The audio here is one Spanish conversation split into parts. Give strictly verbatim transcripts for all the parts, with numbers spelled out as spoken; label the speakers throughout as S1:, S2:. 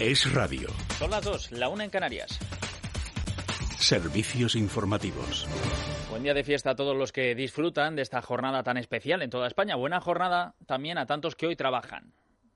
S1: Es Radio.
S2: Son las dos, la una en Canarias.
S1: Servicios informativos.
S2: Buen día de fiesta a todos los que disfrutan de esta jornada tan especial en toda España. Buena jornada también a tantos que hoy trabajan.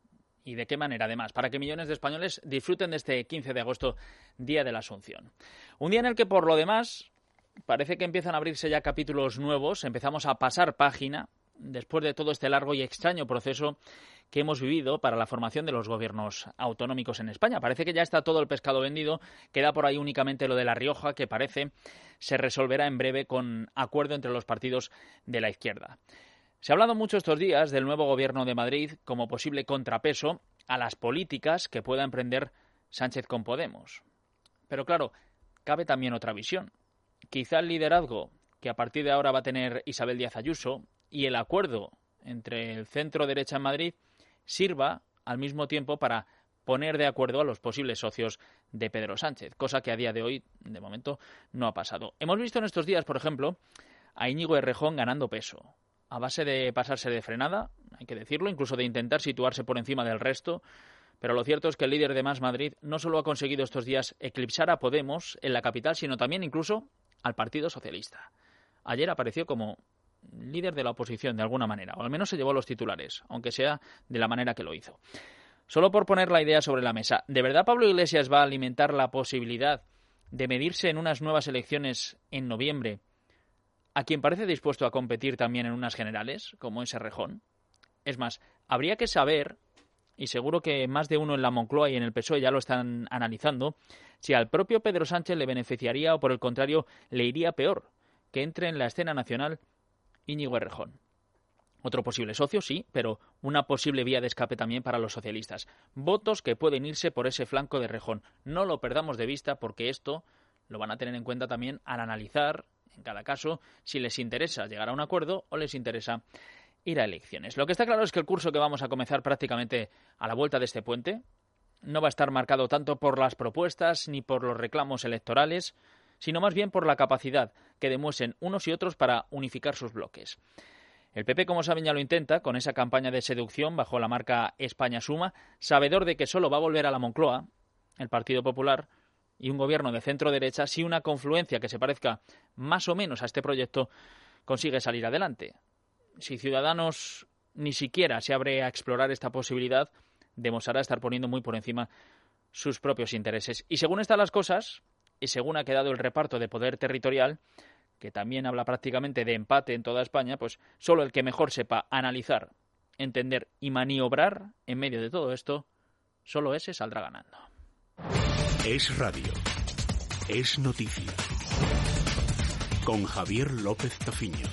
S2: ¿Y de qué manera, además? Para que millones de españoles disfruten de este quince de agosto, Día de la Asunción. Un día en el que, por lo demás, parece que empiezan a abrirse ya capítulos nuevos. Empezamos a pasar página después de todo este largo y extraño proceso que hemos vivido para la formación de los gobiernos autonómicos en España. Parece que ya está todo el pescado vendido, queda por ahí únicamente lo de La Rioja, que parece se resolverá en breve con acuerdo entre los partidos de la izquierda. Se ha hablado mucho estos días del nuevo gobierno de Madrid como posible contrapeso a las políticas que pueda emprender Sánchez con Podemos. Pero claro, cabe también otra visión. Quizá el liderazgo que a partir de ahora va a tener Isabel Díaz Ayuso y el acuerdo entre el centro-derecha en Madrid sirva al mismo tiempo para poner de acuerdo a los posibles socios de Pedro Sánchez, cosa que a día de hoy, de momento, no ha pasado. Hemos visto en estos días, por ejemplo, a Íñigo Errejón ganando peso, a base de pasarse de frenada, hay que decirlo, incluso de intentar situarse por encima del resto, pero lo cierto es que el líder de Más Madrid no solo ha conseguido estos días eclipsar a Podemos en la capital, sino también incluso al Partido Socialista. Ayer apareció como líder de la oposición de alguna manera, o al menos se llevó los titulares, aunque sea de la manera que lo hizo. Solo por poner la idea sobre la mesa, ¿de verdad Pablo Iglesias va a alimentar la posibilidad de medirse en unas nuevas elecciones en noviembre a quien parece dispuesto a competir también en unas generales, como es Errejón? Es más, habría que saber, y seguro que más de uno en la Moncloa y en el P S O E ya lo están analizando, si al propio Pedro Sánchez le beneficiaría o por el contrario le iría peor que entre en la escena nacional Íñigo Errejón. Otro posible socio, sí, pero una posible vía de escape también para los socialistas. Votos que pueden irse por ese flanco de Errejón. No lo perdamos de vista porque esto lo van a tener en cuenta también al analizar, en cada caso, si les interesa llegar a un acuerdo o les interesa ir a elecciones. Lo que está claro es que el curso que vamos a comenzar prácticamente a la vuelta de este puente no va a estar marcado tanto por las propuestas ni por los reclamos electorales, sino más bien por la capacidad que demuestren unos y otros para unificar sus bloques. El P P, como saben, ya lo intenta con esa campaña de seducción bajo la marca España Suma, sabedor de que solo va a volver a la Moncloa el Partido Popular y un gobierno de centro-derecha si una confluencia que se parezca más o menos a este proyecto consigue salir adelante. Si Ciudadanos ni siquiera se abre a explorar esta posibilidad, demostrará estar poniendo muy por encima sus propios intereses. Y según están las cosas, y según ha quedado el reparto de poder territorial, que también habla prácticamente de empate en toda España, pues solo el que mejor sepa analizar, entender y maniobrar en medio de todo esto, solo ese saldrá ganando.
S1: Es Radio. Es noticia. Con Javier López Tofiño.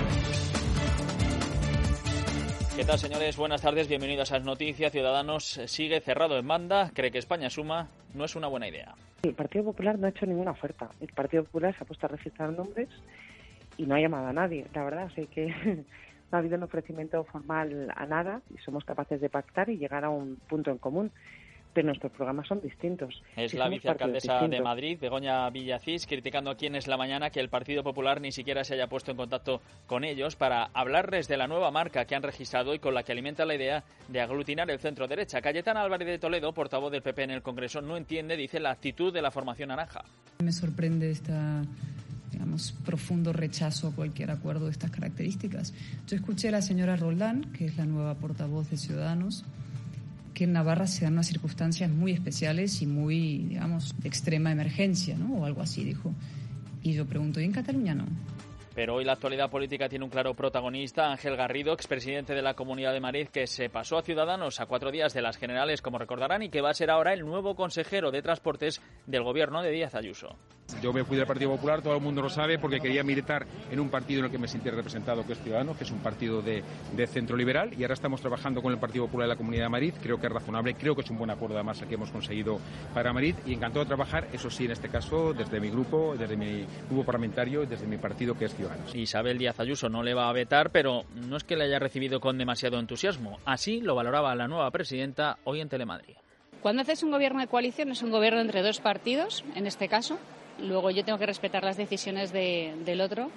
S2: ¿Qué tal, señores? Buenas tardes, bienvenidos a Es Noticia. Ciudadanos sigue cerrado en banda, cree que España Suma no es una buena idea.
S3: El Partido Popular no ha hecho ninguna oferta. El Partido Popular se ha puesto a registrar nombres y no ha llamado a nadie, la verdad. Así que no ha habido un ofrecimiento formal a nada y somos capaces de pactar y llegar a un punto en común. Pero nuestros programas son distintos.
S2: Es
S3: sí,
S2: la vicealcaldesa
S3: distintos.
S2: de Madrid, Begoña Villacís, criticando aquí en Es la Mañana que el Partido Popular ni siquiera se haya puesto en contacto con ellos para hablarles de la nueva marca que han registrado y con la que alimenta la idea de aglutinar el centro-derecha. Cayetana Álvarez de Toledo, portavoz del P P en el Congreso, no entiende, dice, la actitud de la formación naranja.
S4: Me sorprende esta, digamos, profundo rechazo a cualquier acuerdo de estas características. Yo escuché a la señora Roldán, que es la nueva portavoz de Ciudadanos, que en Navarra se dan unas circunstancias muy especiales y muy, digamos, de extrema emergencia, ¿no? O algo así, dijo. Y yo pregunto, ¿y en Cataluña no?
S2: Pero hoy la actualidad política tiene un claro protagonista, Ángel Garrido, expresidente de la Comunidad de Madrid, que se pasó a Ciudadanos a cuatro días de las generales, como recordarán, y que va a ser ahora el nuevo consejero de Transportes del gobierno de Díaz Ayuso.
S5: Yo me fui del Partido Popular, todo el mundo lo sabe, porque quería militar en un partido en el que me sentí representado, que es Ciudadanos, que es un partido de, de centro liberal, y ahora estamos trabajando con el Partido Popular de la Comunidad de Madrid. Creo que es razonable, creo que es un buen acuerdo además el que hemos conseguido para Madrid, y encantado de trabajar, eso sí, en este caso, desde mi grupo, desde mi grupo parlamentario, desde mi partido, que es Ciudadanos.
S2: Isabel Díaz Ayuso no le va a vetar, pero no es que le haya recibido con demasiado entusiasmo. Así lo valoraba la nueva presidenta hoy en Telemadrid.
S6: Cuando haces un gobierno de coalición, es un gobierno entre dos partidos, en este caso. Luego yo tengo que respetar las decisiones de, del otro.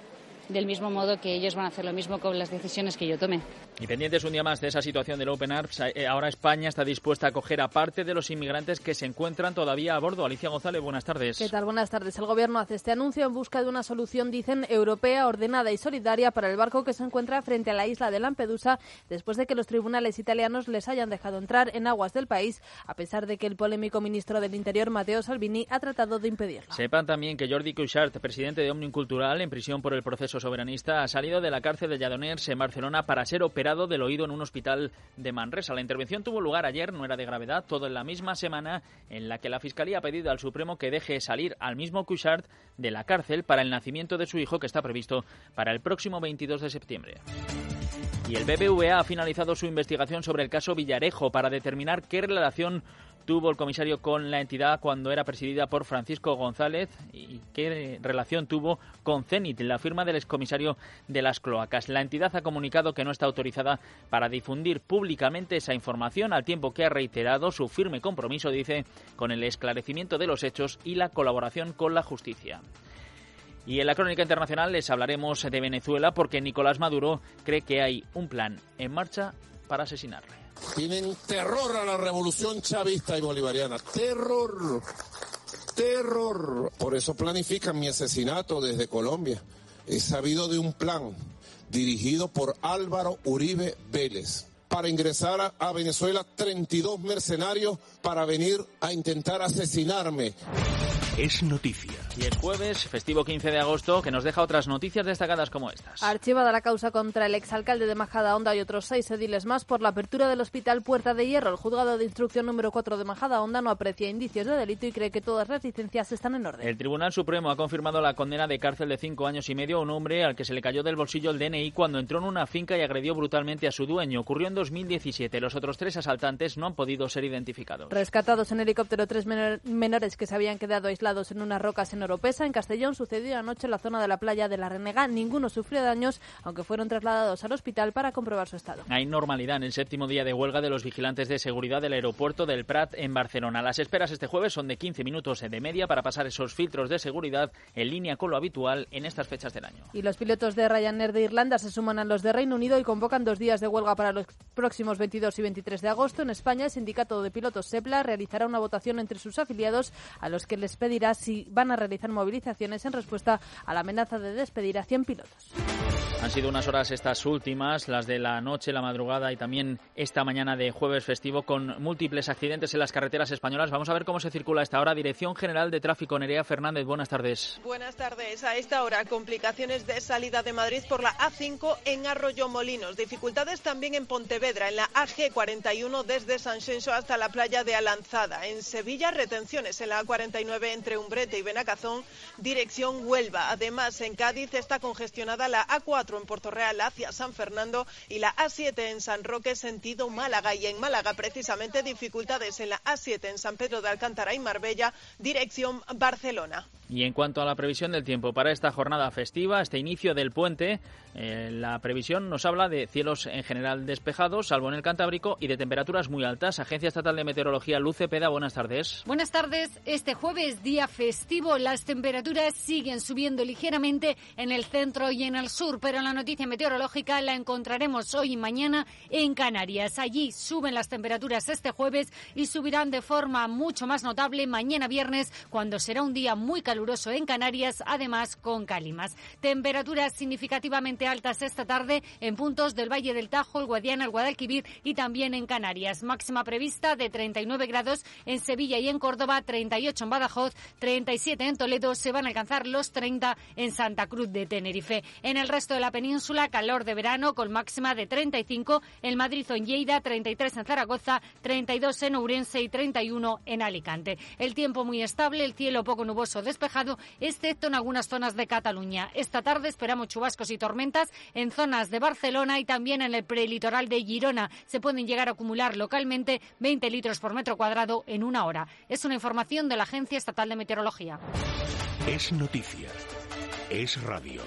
S6: del mismo modo que ellos van a hacer lo mismo con las decisiones que yo tome.
S2: Y pendientes un día más de esa situación del Open Arms, ahora España está dispuesta a acoger a parte de los inmigrantes que se encuentran todavía a bordo. Alicia González, buenas tardes.
S7: ¿Qué tal? Buenas tardes. El Gobierno hace este anuncio en busca de una solución, dicen, europea, ordenada y solidaria para el barco que se encuentra frente a la isla de Lampedusa después de que los tribunales italianos les hayan dejado entrar en aguas del país, a pesar de que el polémico ministro del Interior, Matteo Salvini, ha tratado de impedirlo.
S2: Sepan también que Jordi Cuixart, presidente de Òmnium Cultural, en prisión por el proceso soberanista, ha salido de la cárcel de Lledoners en Barcelona para ser operado del oído en un hospital de Manresa. La intervención tuvo lugar ayer, no era de gravedad, todo en la misma semana en la que la Fiscalía ha pedido al Supremo que deje salir al mismo Cuixart de la cárcel para el nacimiento de su hijo, que está previsto para el próximo veintidós de septiembre. Y el B B V A ha finalizado su investigación sobre el caso Villarejo para determinar qué relación tuvo el comisario con la entidad cuando era presidida por Francisco González y qué relación tuvo con Cenit, la firma del excomisario de las cloacas. La entidad ha comunicado que no está autorizada para difundir públicamente esa información, al tiempo que ha reiterado su firme compromiso, dice, con el esclarecimiento de los hechos y la colaboración con la justicia. Y en la crónica internacional les hablaremos de Venezuela porque Nicolás Maduro cree que hay un plan en marcha para asesinarle.
S8: Tienen terror a la revolución chavista y bolivariana. Terror. Terror. Por eso planifican mi asesinato desde Colombia. He sabido de un plan dirigido por Álvaro Uribe Vélez para ingresar a, a Venezuela treinta y dos mercenarios para venir a intentar asesinarme.
S1: Es noticia.
S2: Y es jueves, festivo quince de agosto, que nos deja otras noticias destacadas como estas.
S7: Archivada la causa contra el exalcalde de Majadahonda y otros seis ediles más por la apertura del hospital Puerta de Hierro. El juzgado de instrucción número cuatro de Majadahonda no aprecia indicios de delito y cree que todas las licencias están en orden.
S2: El Tribunal Supremo ha confirmado la condena de cárcel de cinco años y medio a un hombre al que se le cayó del bolsillo el D N I cuando entró en una finca y agredió brutalmente a su dueño. Ocurrió en dos mil diecisiete. Los otros tres asaltantes no han podido ser identificados.
S7: Rescatados en helicóptero tres menores que se habían quedado aislados en unas rocas en Oropesa, en Castellón. Sucedió anoche en la zona de la playa de la Renega. Ninguno sufrió daños, aunque fueron trasladados al hospital para comprobar su estado.
S2: Hay normalidad en el séptimo día de huelga de los vigilantes de seguridad del aeropuerto del Prat en Barcelona. Las esperas este jueves son de quince minutos de media para pasar esos filtros de seguridad en línea con lo habitual en estas fechas del año.
S7: Y los pilotos de Ryanair de Irlanda se suman a los de Reino Unido y convocan dos días de huelga para los próximos veintidós y veintitrés de agosto. En España, el sindicato de pilotos SEPLA realizará una votación entre sus afiliados a los que les pedirá si van a realizar movilizaciones en respuesta a la amenaza de despedir a cien pilotos.
S2: Han sido unas horas estas últimas, las de la noche, la madrugada y también esta mañana de jueves festivo, con múltiples accidentes en las carreteras españolas. Vamos a ver cómo se circula a esta hora. Dirección General de Tráfico, Nerea Fernández, buenas tardes.
S9: Buenas tardes. A esta hora, complicaciones de salida de Madrid por la A cinco en Arroyomolinos. Dificultades también en Pontevedra, en la A G cuarenta y uno desde San Xenxo hasta la playa de Alanzada. En Sevilla, retenciones en la A cuarenta y nueve entre Umbrete y Benacazón, dirección Huelva. Además, en Cádiz está congestionada la A cuatro en Puerto Real hacia San Fernando y la A siete en San Roque sentido Málaga, y en Málaga precisamente dificultades en la A siete en San Pedro de Alcántara y Marbella, dirección Barcelona.
S2: Y en cuanto a la previsión del tiempo para esta jornada festiva, este inicio del puente, eh, la previsión nos habla de cielos en general despejados, salvo en el Cantábrico, y de temperaturas muy altas. Agencia Estatal de Meteorología, Luz Cepeda, buenas tardes.
S10: Buenas tardes. Este jueves, día festivo, las temperaturas siguen subiendo ligeramente en el centro y en el sur, pero la noticia meteorológica la encontraremos hoy y mañana en Canarias. Allí suben las temperaturas este jueves y subirán de forma mucho más notable mañana viernes, cuando será un día muy caluroso en Canarias, además con cálimas. Temperaturas significativamente altas esta tarde en puntos del Valle del Tajo, el Guadiana, el Guadalquivir y también en Canarias. Máxima prevista de treinta y nueve grados en Sevilla y en Córdoba, treinta y ocho en Badajoz, treinta y siete en Toledo, se van a alcanzar los treinta en Santa Cruz de Tenerife. En el resto de la península, calor de verano con máxima de treinta y cinco en Madrid o en Lleida, treinta y tres en Zaragoza, treinta y dos en Ourense y treinta y uno en Alicante. El tiempo muy estable, el cielo poco nuboso despejado, excepto en algunas zonas de Cataluña. Esta tarde esperamos chubascos y tormentas en zonas de Barcelona y también en el prelitoral de Girona. Se pueden llegar a acumular localmente veinte litros por metro cuadrado en una hora. Es una información de la Agencia Estatal de Meteorología.
S1: Es noticia. Es radio.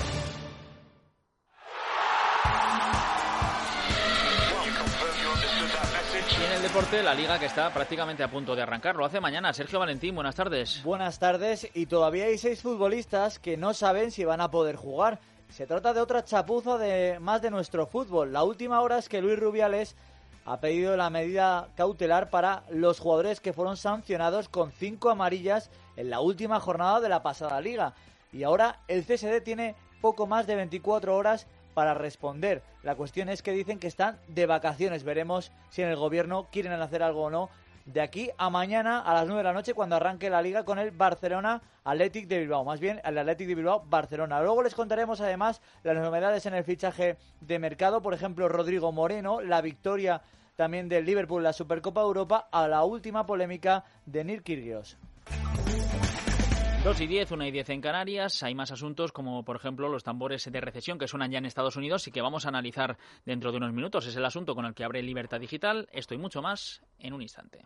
S2: Y en el deporte, la Liga que está prácticamente a punto de arrancar. Lo hace mañana. Sergio Valentín, buenas tardes.
S11: Buenas tardes. Y todavía hay seis futbolistas que no saben si van a poder jugar. Se trata de otra chapuza de más de nuestro fútbol. La última hora es que Luis Rubiales ha pedido la medida cautelar para los jugadores que fueron sancionados con cinco amarillas en la última jornada de la pasada liga. Y ahora el C S D tiene poco más de veinticuatro horas para responder. La cuestión es que dicen que están de vacaciones. Veremos si en el gobierno quieren hacer algo o no de aquí a mañana a las nueve de la noche, cuando arranque la liga con el Barcelona Athletic de Bilbao, más bien el Athletic de Bilbao Barcelona. Luego les contaremos además las novedades en el fichaje de mercado, por ejemplo Rodrigo Moreno, la victoria también del Liverpool en la Supercopa de Europa, a la última polémica de Nir Kyrgios.
S2: dos y diez, una y diez en Canarias. Hay más asuntos como, por ejemplo, los tambores de recesión que suenan ya en Estados Unidos y que vamos a analizar dentro de unos minutos. Es el asunto con el que abre Libertad Digital. Esto y mucho más en un instante.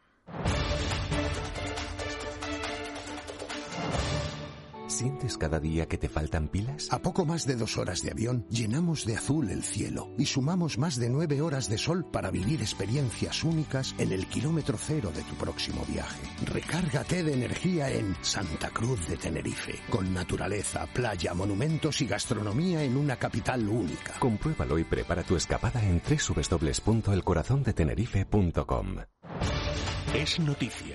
S1: ¿Sientes cada día que te faltan pilas?
S12: A poco más de dos horas de avión, llenamos de azul el cielo y sumamos más de nueve horas de sol para vivir experiencias únicas en el kilómetro cero de tu próximo viaje. Recárgate de energía en Santa Cruz de Tenerife, con naturaleza, playa, monumentos y gastronomía en una capital única.
S1: Compruébalo y prepara tu escapada en doble u doble u doble u punto el corazón de tenerife punto com. Es noticia.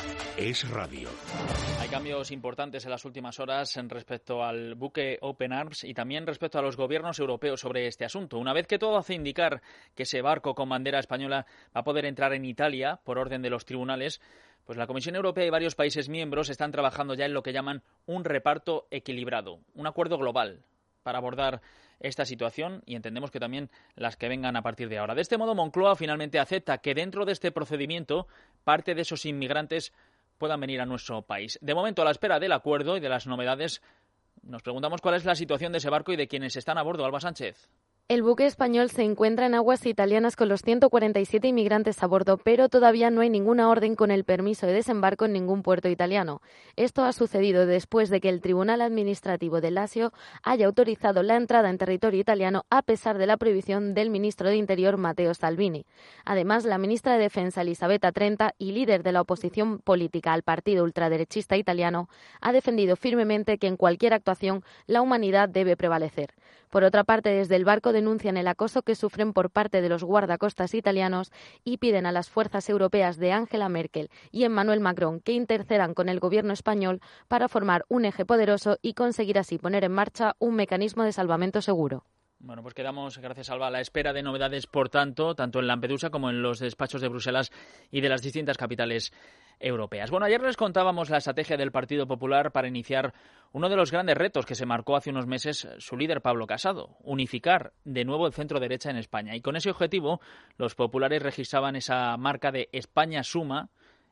S1: Es radio.
S2: Hay cambios importantes en las últimas horas en respecto al buque Open Arms y también respecto a los gobiernos europeos sobre este asunto. Una vez que todo hace indicar que ese barco con bandera española va a poder entrar en Italia por orden de los tribunales, pues la Comisión Europea y varios países miembros están trabajando ya en lo que llaman un reparto equilibrado, un acuerdo global para abordar esta situación y entendemos que también las que vengan a partir de ahora. De este modo, Moncloa finalmente acepta que dentro de este procedimiento parte de esos inmigrantes puedan venir a nuestro país. De momento, a la espera del acuerdo y de las novedades, nos preguntamos cuál es la situación de ese barco y de quienes están a bordo. Alba Sánchez.
S13: El buque español se encuentra en aguas italianas con los ciento cuarenta y siete inmigrantes a bordo, pero todavía no hay ninguna orden con el permiso de desembarco en ningún puerto italiano. Esto ha sucedido después de que el Tribunal Administrativo de Lazio haya autorizado la entrada en territorio italiano a pesar de la prohibición del ministro de Interior Matteo Salvini. Además, la ministra de Defensa Elisabetta Trenta y líder de la oposición política al partido ultraderechista italiano ha defendido firmemente que en cualquier actuación la humanidad debe prevalecer. Por otra parte, desde el barco denuncian el acoso que sufren por parte de los guardacostas italianos y piden a las fuerzas europeas de Angela Merkel y Emmanuel Macron que intercedan con el gobierno español para formar un eje poderoso y conseguir así poner en marcha un mecanismo de salvamento seguro.
S2: Bueno, pues quedamos, gracias Alba, a la espera de novedades, por tanto, tanto en Lampedusa como en los despachos de Bruselas y de las distintas capitales europeas. Bueno, ayer les contábamos la estrategia del Partido Popular para iniciar uno de los grandes retos que se marcó hace unos meses su líder Pablo Casado, unificar de nuevo el centro-derecha en España. Y con ese objetivo, los populares registraban esa marca de España suma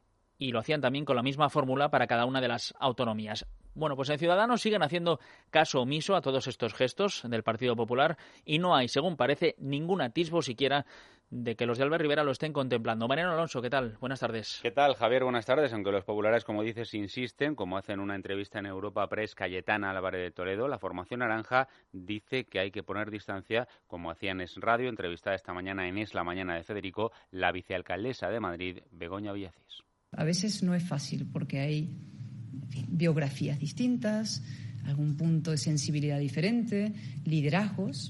S2: y lo hacían también con la misma fórmula para cada una de las autonomías. Bueno, pues en Ciudadanos siguen haciendo caso omiso a todos estos gestos del Partido Popular y no hay, según parece, ningún atisbo siquiera de que los de Albert Rivera lo estén contemplando. Mariano Alonso, ¿qué tal? Buenas tardes.
S14: ¿Qué tal, Javier? Buenas tardes. Aunque los populares, como dices, insisten, como hacen una entrevista en Europa Press Cayetana Álvarez de Toledo, la formación naranja dice que hay que poner distancia, como hacía en Es Radio, entrevistada esta mañana en Es la Mañana de Federico, la vicealcaldesa de Madrid, Begoña Villacís.
S4: A veces no es fácil porque hay en fin, biografías distintas, algún punto de sensibilidad diferente, liderazgos,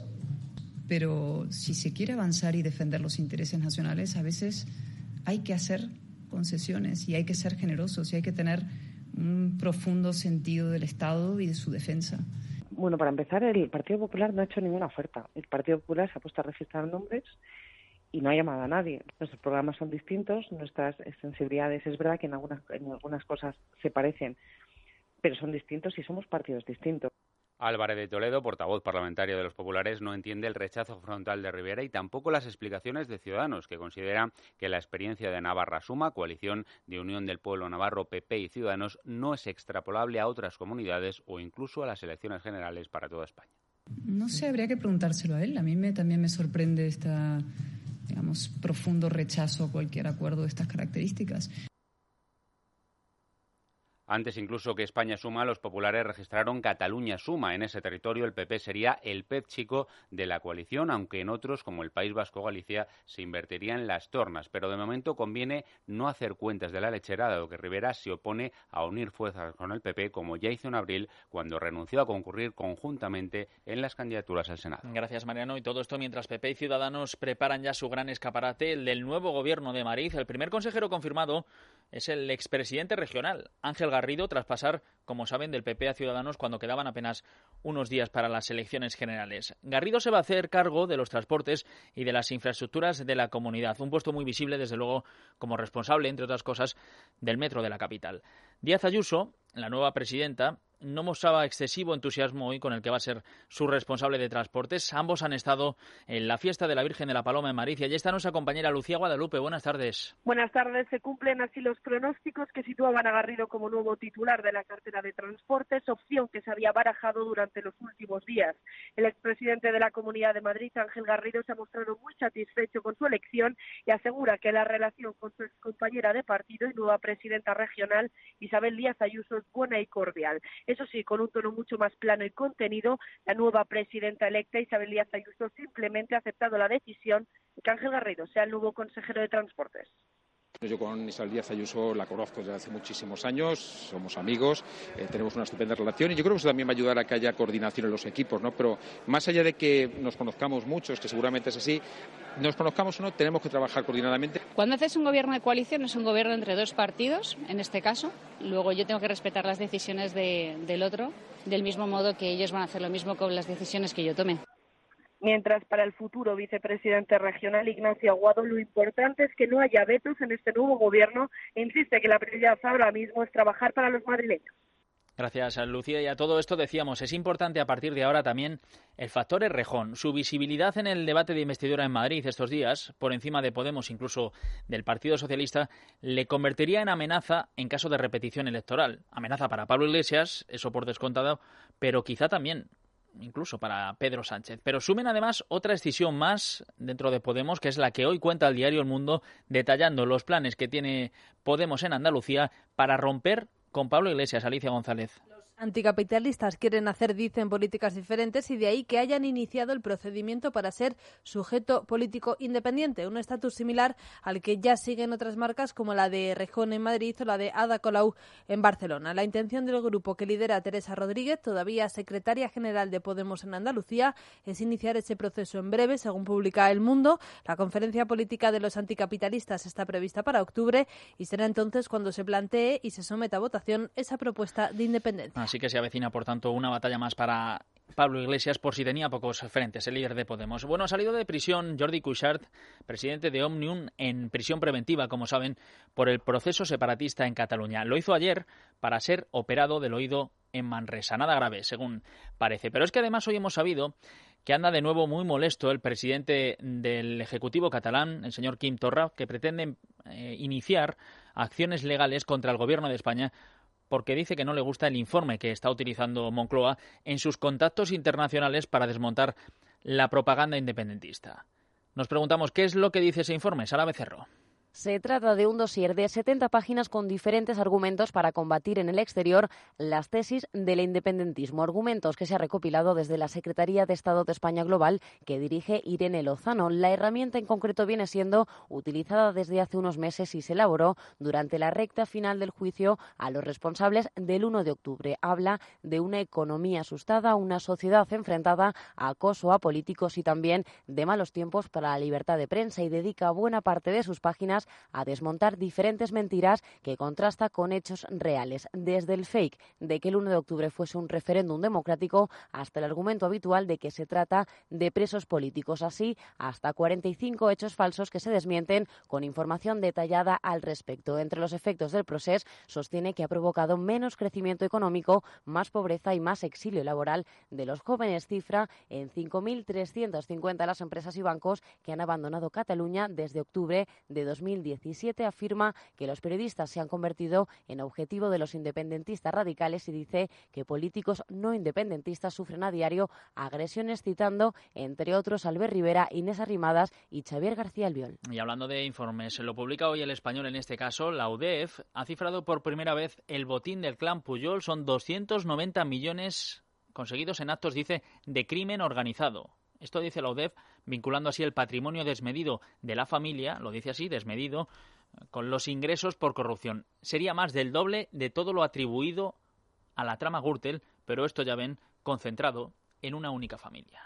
S4: pero si se quiere avanzar y defender los intereses nacionales, a veces hay que hacer concesiones y hay que ser generosos y hay que tener un profundo sentido del Estado y de su defensa.
S3: Bueno, para empezar, el Partido Popular no ha hecho ninguna oferta. El Partido Popular se ha puesto a registrar nombres y no ha llamado a nadie. Nuestros programas son distintos, nuestras sensibilidades, es verdad que en algunas, en algunas cosas se parecen, pero son distintos y somos partidos distintos.
S14: Álvarez de Toledo, portavoz parlamentario de los populares, no entiende el rechazo frontal de Rivera y tampoco las explicaciones de Ciudadanos, que considera que la experiencia de Navarra Suma, coalición de Unión del Pueblo Navarro, P P y Ciudadanos, no es extrapolable a otras comunidades o incluso a las elecciones generales para toda España.
S4: No sé, habría que preguntárselo a él. A mí me, también me sorprende esta, digamos, profundo rechazo a cualquier acuerdo de estas características.
S14: Antes incluso que España suma, los populares registraron Cataluña suma. En ese territorio el P P sería el pez chico de la coalición, aunque en otros, como el País Vasco o Galicia, se invertirían las tornas. Pero de momento conviene no hacer cuentas de la lechera, dado que Rivera se opone a unir fuerzas con el P P, como ya hizo en abril, cuando renunció a concurrir conjuntamente en las candidaturas al Senado.
S2: Gracias, Mariano. Y todo esto mientras P P y Ciudadanos preparan ya su gran escaparate, el del nuevo gobierno de Madrid. El primer consejero confirmado es el expresidente regional, Ángel Garrido, tras pasar, como saben, del P P a Ciudadanos cuando quedaban apenas unos días para las elecciones generales. Garrido se va a hacer cargo de los transportes y de las infraestructuras de la comunidad, un puesto muy visible, desde luego, como responsable, entre otras cosas, del metro de la capital. Díaz Ayuso, la nueva presidenta, no mostraba excesivo entusiasmo hoy con el que va a ser su responsable de transportes. Ambos han estado en la fiesta de la Virgen de la Paloma en Madrid y allí está nuestra compañera Lucía Guadalupe. Buenas tardes.
S15: Buenas tardes. Se cumplen así los pronósticos que situaban a Garrido como nuevo titular de la cartera de transportes, opción que se había barajado durante los últimos días. El expresidente de la Comunidad de Madrid, Ángel Garrido, se ha mostrado muy satisfecho con su elección y asegura que la relación con su excompañera de partido y nueva presidenta regional, Isabel Díaz Ayuso, es buena y cordial. Eso sí, con un tono mucho más plano y contenido, la nueva presidenta electa, Isabel Díaz Ayuso, simplemente ha aceptado la decisión de que Ángel Garrido sea el nuevo consejero de Transportes.
S5: Yo con Isabel Díaz Ayuso la conozco desde hace muchísimos años, somos amigos, eh, tenemos una estupenda relación y yo creo que eso también va a ayudar a que haya coordinación en los equipos, ¿no? Pero más allá de que nos conozcamos muchos, que seguramente es así, nos conozcamos o no, tenemos que trabajar coordinadamente.
S6: Cuando haces un gobierno de coalición es un gobierno entre dos partidos, en este caso. Luego yo tengo que respetar las decisiones de, del otro, del mismo modo que ellos van a hacer lo mismo con las decisiones que yo tome.
S15: Mientras para el futuro vicepresidente regional Ignacio Aguado lo importante es que no haya vetos en este nuevo gobierno e insiste que la prioridad ahora mismo es trabajar para los madrileños.
S2: Gracias, Lucía. Y a todo esto decíamos, es importante a partir de ahora también el factor Errejón. Su visibilidad en el debate de investidura en Madrid estos días, por encima de Podemos, incluso del Partido Socialista, le convertiría en amenaza en caso de repetición electoral. Amenaza para Pablo Iglesias, eso por descontado, pero quizá también incluso para Pedro Sánchez. Pero sumen además otra escisión más dentro de Podemos, que es la que hoy cuenta el diario El Mundo, detallando los planes que tiene Podemos en Andalucía para romper con Pablo Iglesias. Alicia González.
S7: Anticapitalistas quieren hacer, dicen, políticas diferentes y de ahí que hayan iniciado el procedimiento para ser sujeto político independiente, un estatus similar al que ya siguen otras marcas como la de Errejón en Madrid o la de Ada Colau en Barcelona. La intención del grupo que lidera Teresa Rodríguez, todavía secretaria general de Podemos en Andalucía, es iniciar ese proceso en breve, según publica El Mundo. La conferencia política de los anticapitalistas está prevista para octubre y será entonces cuando se plantee y se someta a votación esa propuesta de independencia.
S2: Así que se avecina, por tanto, una batalla más para Pablo Iglesias por si tenía pocos frentes, el líder de Podemos. Bueno, ha salido de prisión Jordi Cuixart, presidente de Òmnium, en prisión preventiva, como saben, por el proceso separatista en Cataluña. Lo hizo ayer para ser operado del oído en Manresa. Nada grave, según parece. Pero es que además hoy hemos sabido que anda de nuevo muy molesto el presidente del Ejecutivo catalán, el señor Quim Torra, que pretende eh, iniciar acciones legales contra el Gobierno de España porque dice que no le gusta el informe que está utilizando Moncloa en sus contactos internacionales para desmontar la propaganda independentista. Nos preguntamos qué es lo que dice ese informe. Sara Becerro.
S13: Se trata de un dossier de setenta páginas con diferentes argumentos para combatir en el exterior las tesis del independentismo, argumentos que se ha recopilado desde la Secretaría de Estado de España Global que dirige Irene Lozano. La herramienta en concreto viene siendo utilizada desde hace unos meses y se elaboró durante la recta final del juicio a los responsables del uno de octubre. Habla de una economía asustada, una sociedad enfrentada a acoso a políticos y también de malos tiempos para la libertad de prensa y dedica buena parte de sus páginas a desmontar diferentes mentiras que contrasta con hechos reales, desde el fake de que el uno de octubre fuese un referéndum democrático hasta el argumento habitual de que se trata de presos políticos, así hasta cuarenta y cinco hechos falsos que se desmienten con información detallada al respecto. Entre los efectos del proceso, sostiene que ha provocado menos crecimiento económico, más pobreza y más exilio laboral de los jóvenes, cifra en cinco mil trescientas cincuenta las empresas y bancos que han abandonado Cataluña desde octubre de dos mil mil diecisiete, afirma que los periodistas se han convertido en objetivo de los independentistas radicales y dice que políticos no independentistas sufren a diario agresiones, citando, entre otros, a Albert Rivera, Inés Arrimadas y Xavier García Albiol.
S2: Y hablando de informes, se lo publica hoy El Español en este caso. La U D E F ha cifrado por primera vez el botín del clan Pujol. Son doscientos noventa millones conseguidos en actos, dice, de crimen organizado. Esto dice la U D E F, vinculando así el patrimonio desmedido de la familia, lo dice así, desmedido, con los ingresos por corrupción. Sería más del doble de todo lo atribuido a la trama Gürtel, pero esto, ya ven, concentrado en una única familia.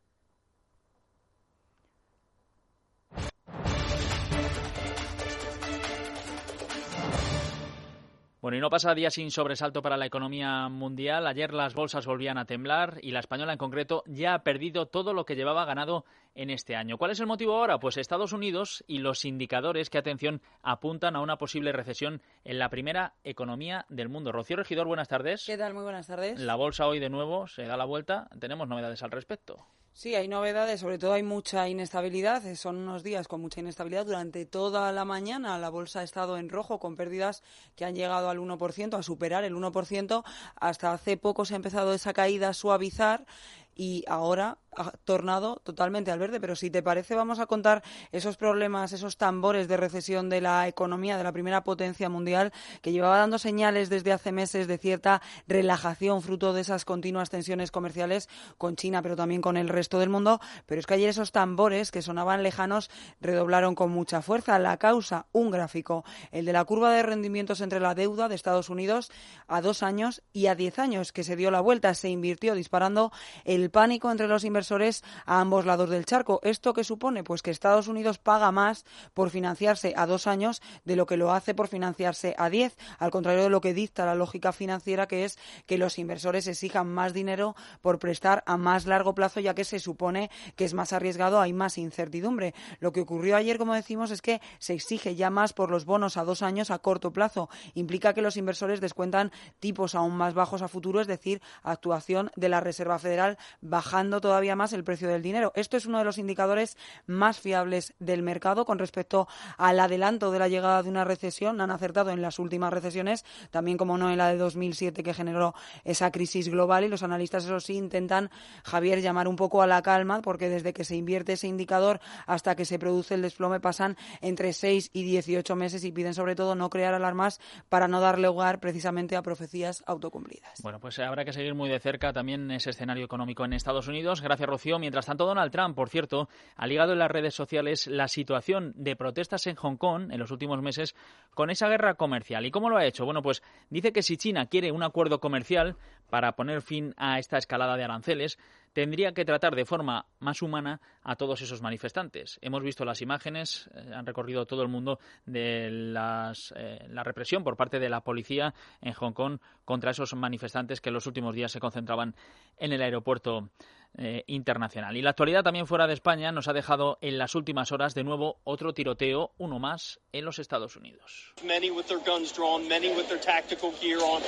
S2: Bueno, y no pasa día sin sobresalto para la economía mundial. Ayer las bolsas volvían a temblar y la española en concreto ya ha perdido todo lo que llevaba ganado en este año. ¿Cuál es el motivo ahora? Pues Estados Unidos y los indicadores que, atención, apuntan a una posible recesión en la primera economía del mundo. Rocío Regidor, buenas tardes.
S16: ¿Qué tal? Muy buenas tardes.
S2: La bolsa hoy de nuevo se da la vuelta. Tenemos novedades al respecto.
S16: Sí, hay novedades, sobre todo hay mucha inestabilidad, son unos días con mucha inestabilidad. Durante toda la mañana la bolsa ha estado en rojo con pérdidas que han llegado al uno por ciento, a superar el uno por ciento. Hasta hace poco se ha empezado esa caída a suavizar y ahora ha tornado totalmente al verde. Pero si te parece, vamos a contar esos problemas, esos tambores de recesión de la economía de la primera potencia mundial, que llevaba dando señales desde hace meses de cierta relajación fruto de esas continuas tensiones comerciales con China, pero también con el resto del mundo. Pero es que ayer esos tambores que sonaban lejanos redoblaron con mucha fuerza. La causa, un gráfico, el de la curva de rendimientos entre la deuda de Estados Unidos a dos años y a diez años, que se dio la vuelta, se invirtió, disparando el pánico entre los inversores a ambos lados del charco. ¿Esto qué supone? Pues que Estados Unidos paga más por financiarse a dos años de lo que lo hace por financiarse a diez, al contrario de lo que dicta la lógica financiera, que es que los inversores exijan más dinero por prestar a más largo plazo, ya que se supone que es más arriesgado, hay más incertidumbre. Lo que ocurrió ayer, como decimos, es que se exige ya más por los bonos a dos años a corto plazo. Implica que los inversores descuentan tipos aún más bajos a futuro, es decir, actuación de la Reserva Federal bajando todavía más el precio del dinero. Esto es uno de los indicadores más fiables del mercado con respecto al adelanto de la llegada de una recesión. Han acertado en las últimas recesiones, también como no en la de dos mil siete, que generó esa crisis global, y los analistas, eso sí, intentan, Javier, llamar un poco a la calma, porque desde que se invierte ese indicador hasta que se produce el desplome pasan entre seis y dieciocho meses, y piden sobre todo no crear alarmas para no darle lugar precisamente a profecías autocumplidas.
S2: Bueno, pues habrá que seguir muy de cerca también ese escenario económico en Estados Unidos. Gracias, Rocío. Mientras tanto, Donald Trump, por cierto, ha ligado en las redes sociales la situación de protestas en Hong Kong en los últimos meses con esa guerra comercial. ¿Y cómo lo ha hecho? Bueno, pues dice que si China quiere un acuerdo comercial para poner fin a esta escalada de aranceles, tendría que tratar de forma más humana a todos esos manifestantes. Hemos visto las imágenes, eh, han recorrido todo el mundo, de las, eh, la represión por parte de la policía en Hong Kong contra esos manifestantes que en los últimos días se concentraban en el aeropuerto eh, internacional. Y la actualidad también fuera de España nos ha dejado en las últimas horas de nuevo otro tiroteo, uno más, en los Estados Unidos.
S17: Many with their guns drawn, many with their tactical gear on.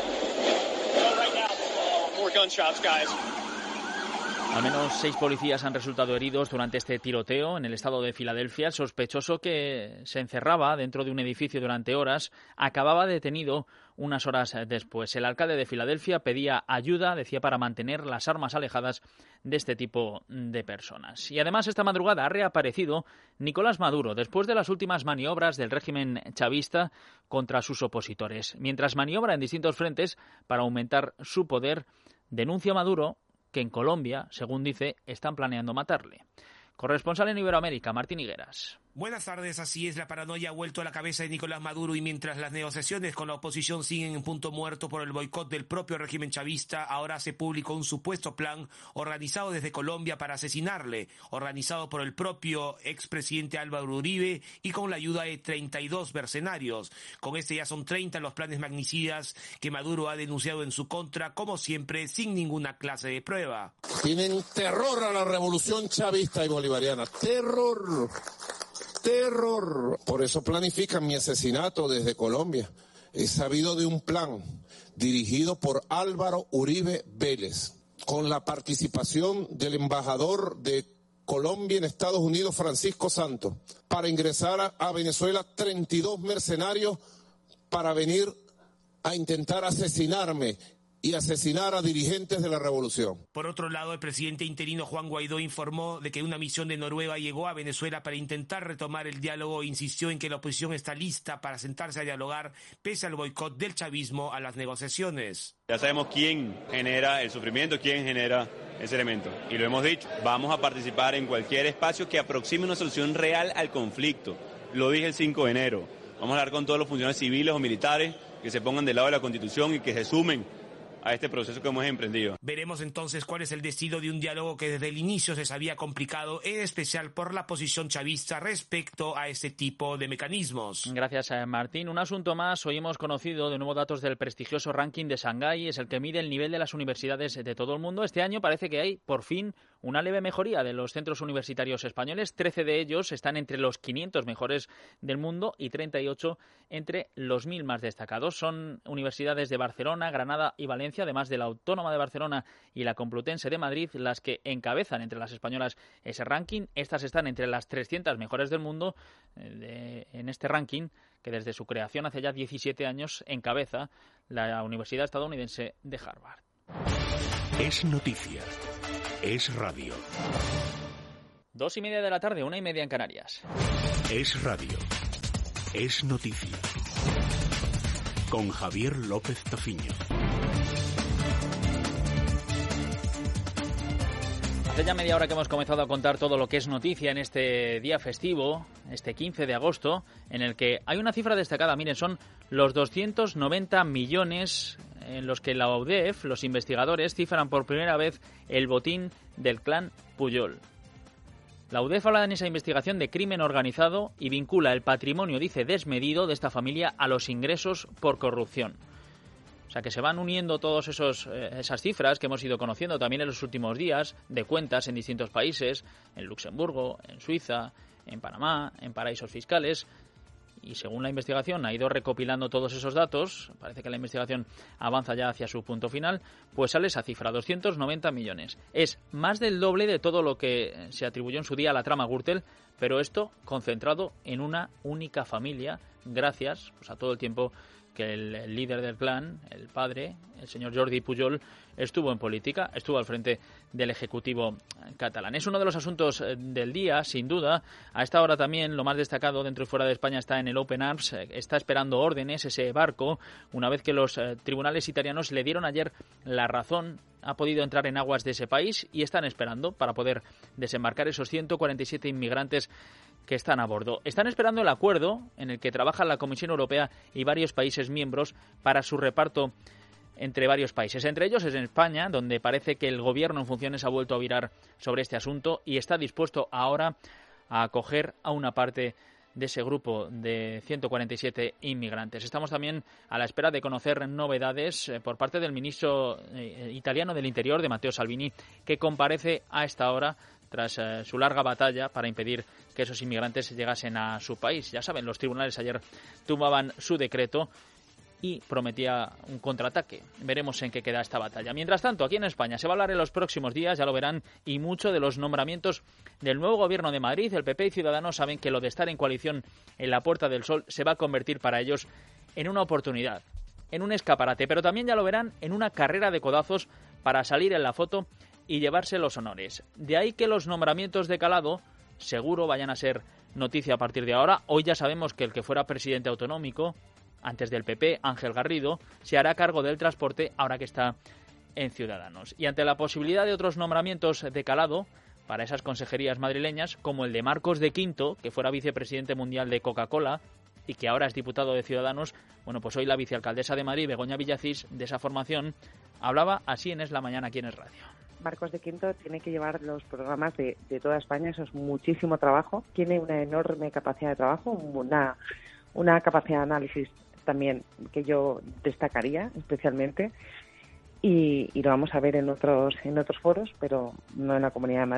S17: Right now, more gunshots, guys.
S2: Al menos seis policías han resultado heridos durante este tiroteo en el estado de Filadelfia. El sospechoso, que se encerraba dentro de un edificio durante horas, acababa detenido unas horas después. El alcalde de Filadelfia pedía ayuda, decía, para mantener las armas alejadas de este tipo de personas. Y además, esta madrugada ha reaparecido Nicolás Maduro después de las últimas maniobras del régimen chavista contra sus opositores. Mientras maniobra en distintos frentes para aumentar su poder, denuncia Maduro que en Colombia, según dice, están planeando matarle. Corresponsal en Iberoamérica, Martín Higueras.
S18: Buenas tardes, así es, la paranoia ha vuelto a la cabeza de Nicolás Maduro, y mientras las negociaciones con la oposición siguen en punto muerto por el boicot del propio régimen chavista, ahora se publicó un supuesto plan organizado desde Colombia para asesinarle, organizado por el propio expresidente Álvaro Uribe y con la ayuda de treinta y dos mercenarios. Con este ya son treinta los planes magnicidas que Maduro ha denunciado en su contra, como siempre, sin ninguna clase de prueba.
S8: Tienen terror a la revolución chavista y bolivariana. Terror. Terror. Por eso planifican mi asesinato desde Colombia. He sabido de un plan dirigido por Álvaro Uribe Vélez, con la participación del embajador de Colombia, en Estados Unidos, Francisco Santos, para ingresar a, a Venezuela treinta y dos mercenarios para venir a intentar asesinarme y asesinar a dirigentes de la revolución.
S18: Por otro lado, el presidente interino Juan Guaidó informó de que una misión de Noruega llegó a Venezuela para intentar retomar el diálogo e insistió en que la oposición está lista para sentarse a dialogar pese al boicot del chavismo a las negociaciones.
S19: Ya sabemos quién genera el sufrimiento, quién genera ese elemento. Y lo hemos dicho, vamos a participar en cualquier espacio que aproxime una solución real al conflicto. Lo dije el cinco de enero. Vamos a hablar con todos los funcionarios civiles o militares que se pongan del lado de la Constitución y que se sumen a este proceso que hemos emprendido.
S18: Veremos entonces cuál es el destino de un diálogo que desde el inicio se sabía complicado, en especial por la posición chavista respecto a este tipo de mecanismos.
S2: Gracias, Martín. Un asunto más. Hoy hemos conocido de nuevo datos del prestigioso ranking de Shanghái. Es el que mide el nivel de las universidades de todo el mundo. Este año parece que hay, por fin, una leve mejoría de los centros universitarios españoles. trece de ellos están entre los quinientos mejores del mundo y treinta y ocho entre los mil más destacados. Son universidades de Barcelona, Granada y Valencia, además de la Autónoma de Barcelona y la Complutense de Madrid, las que encabezan entre las españolas ese ranking. Estas están entre las trescientas mejores del mundo eh, de, en este ranking, que desde su creación hace ya diecisiete años encabeza la Universidad Estadounidense de Harvard.
S1: Es noticia. Es radio.
S2: Dos y media de la tarde, una y media en Canarias.
S1: Es radio. Es noticia. Con Javier López Tofiño.
S2: Hace ya media hora que hemos comenzado a contar todo lo que es noticia en este día festivo, este quince de agosto, en el que hay una cifra destacada. Miren, son los doscientos noventa millones en los que la U D E F, los investigadores, cifran por primera vez el botín del clan Pujol. La U D E F habla en esa investigación de crimen organizado y vincula el patrimonio, dice, desmedido de esta familia a los ingresos por corrupción. O sea, que se van uniendo todas eh, esas cifras que hemos ido conociendo también en los últimos días, de cuentas en distintos países, en Luxemburgo, en Suiza, en Panamá, en paraísos fiscales. Y según la investigación ha ido recopilando todos esos datos, parece que la investigación avanza ya hacia su punto final, pues sale esa cifra, doscientos noventa millones. Es más del doble de todo lo que se atribuyó en su día a la trama Gürtel, pero esto concentrado en una única familia, gracias pues, a todo el tiempo que el, el líder del clan, el padre, el señor Jordi Pujol, estuvo en política, estuvo al frente del Ejecutivo catalán. Es uno de los asuntos del día, sin duda. A esta hora también lo más destacado dentro y fuera de España está en el Open Arms. Está esperando órdenes ese barco, una vez que los eh, tribunales italianos le dieron ayer la razón. Ha podido entrar en aguas de ese país y están esperando para poder desembarcar esos ciento cuarenta y siete inmigrantes que están a bordo. Están esperando el acuerdo en el que trabaja la Comisión Europea y varios países miembros para su reparto entre varios países. Entre ellos es en España, donde parece que el gobierno en funciones ha vuelto a virar sobre este asunto y está dispuesto ahora a acoger a una parte de ese grupo de ciento cuarenta y siete inmigrantes. Estamos también a la espera de conocer novedades por parte del ministro italiano del Interior, de Matteo Salvini, que comparece a esta hora tras eh, su larga batalla para impedir que esos inmigrantes llegasen a su país. Ya saben, los tribunales ayer tumbaban su decreto y prometía un contraataque. Veremos en qué queda esta batalla. Mientras tanto, aquí en España se va a hablar en los próximos días, ya lo verán, y mucho de los nombramientos del nuevo gobierno de Madrid. El P P y Ciudadanos saben que lo de estar en coalición en la Puerta del Sol se va a convertir para ellos en una oportunidad, en un escaparate, pero también ya lo verán en una carrera de codazos para salir en la foto y llevarse los honores. De ahí que los nombramientos de calado seguro vayan a ser noticia a partir de ahora. Hoy ya sabemos que el que fuera presidente autonómico antes del P P, Ángel Garrido, se hará cargo del transporte ahora que está en Ciudadanos. Y ante la posibilidad de otros nombramientos de calado para esas consejerías madrileñas, como el de Marcos de Quinto, que fuera vicepresidente mundial de Coca-Cola y que ahora es diputado de Ciudadanos, bueno, pues hoy la vicealcaldesa de Madrid, Begoña Villacís, de esa formación, hablaba así en Es la Mañana aquí en Es Radio.
S3: Marcos de Quinto tiene que llevar los programas de, de toda España, eso es muchísimo trabajo. Tiene una enorme capacidad de trabajo, una, una capacidad de análisis también que yo destacaría especialmente, y, y lo vamos a ver en otros en otros foros, pero no en la Comunidad de Madrid.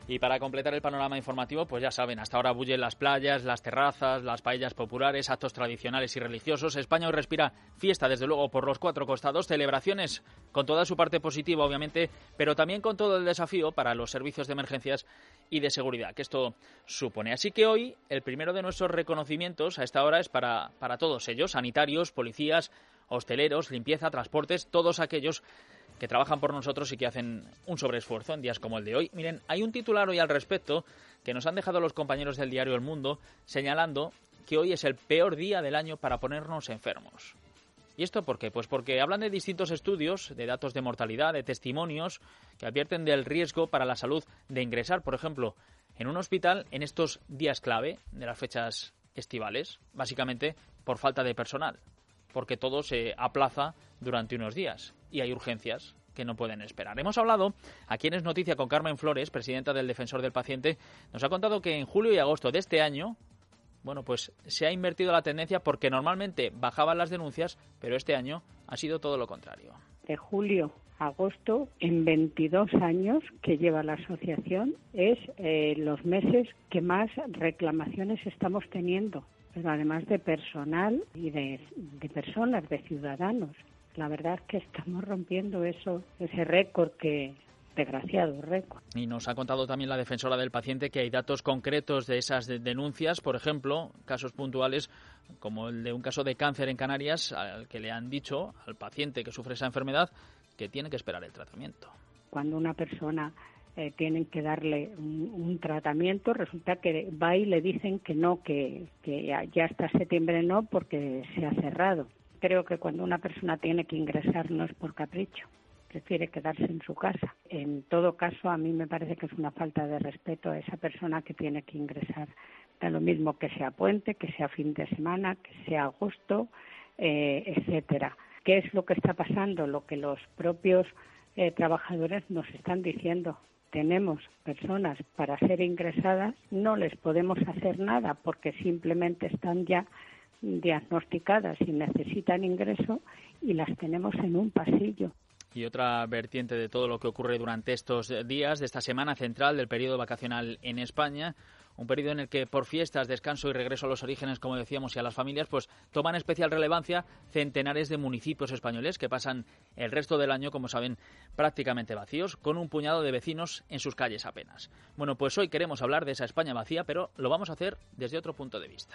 S2: Y para completar el panorama informativo, pues ya saben, hasta ahora bullen las playas, las terrazas, las paellas populares, actos tradicionales y religiosos. España hoy respira fiesta, desde luego, por los cuatro costados, celebraciones con toda su parte positiva, obviamente, pero también con todo el desafío para los servicios de emergencias y de seguridad que esto supone. Así que hoy, el primero de nuestros reconocimientos a esta hora es para, para todos ellos, sanitarios, policías, hosteleros, limpieza, transportes, todos aquellos que trabajan por nosotros y que hacen un sobreesfuerzo en días como el de hoy. Miren, hay un titular hoy al respecto que nos han dejado los compañeros del diario El Mundo señalando que hoy es el peor día del año para ponernos enfermos. ¿Y esto por qué? Pues porque hablan de distintos estudios, de datos de mortalidad, de testimonios que advierten del riesgo para la salud de ingresar, por ejemplo, en un hospital en estos días clave de las fechas estivales, básicamente por falta de personal, porque todo se aplaza durante unos días y hay urgencias que no pueden esperar. Hemos hablado aquí en Es Noticia con Carmen Flores, presidenta del Defensor del Paciente. Nos ha contado que en julio y agosto de este año, bueno, pues se ha invertido la tendencia porque normalmente bajaban las denuncias, pero este año ha sido todo lo contrario.
S20: De julio a agosto, en veintidós años que lleva la asociación, es eh, los meses que más reclamaciones estamos teniendo, pero además de personal y de, de personas, de ciudadanos. La verdad es que estamos rompiendo eso, ese récord que, desgraciado récord.
S2: Y nos ha contado también la defensora del paciente que hay datos concretos de esas denuncias, por ejemplo, casos puntuales como el de un caso de cáncer en Canarias, al que le han dicho al paciente que sufre esa enfermedad que tiene que esperar el tratamiento.
S20: Cuando una persona eh, tienen que darle un, un tratamiento, resulta que va y le dicen que no, que, que ya, ya hasta septiembre no, porque se ha cerrado. Creo que cuando una persona tiene que ingresar no es por capricho, prefiere quedarse en su casa. En todo caso, a mí me parece que es una falta de respeto a esa persona que tiene que ingresar. Da lo mismo que sea puente, que sea fin de semana, que sea agosto, eh, etcétera. ¿Qué es lo que está pasando? Lo que los propios eh, trabajadores nos están diciendo. Tenemos personas para ser ingresadas, no les podemos hacer nada porque simplemente están ya diagnosticadas y necesitan ingreso y las tenemos en un pasillo.
S2: Y otra vertiente de todo lo que ocurre durante estos días, de esta semana central del periodo vacacional en España, un periodo en el que por fiestas, descanso y regreso a los orígenes, como decíamos, y a las familias, pues toman especial relevancia centenares de municipios españoles que pasan el resto del año, como saben, prácticamente vacíos, con un puñado de vecinos en sus calles apenas. Bueno, pues hoy queremos hablar de esa España vacía, pero lo vamos a hacer desde otro punto de vista.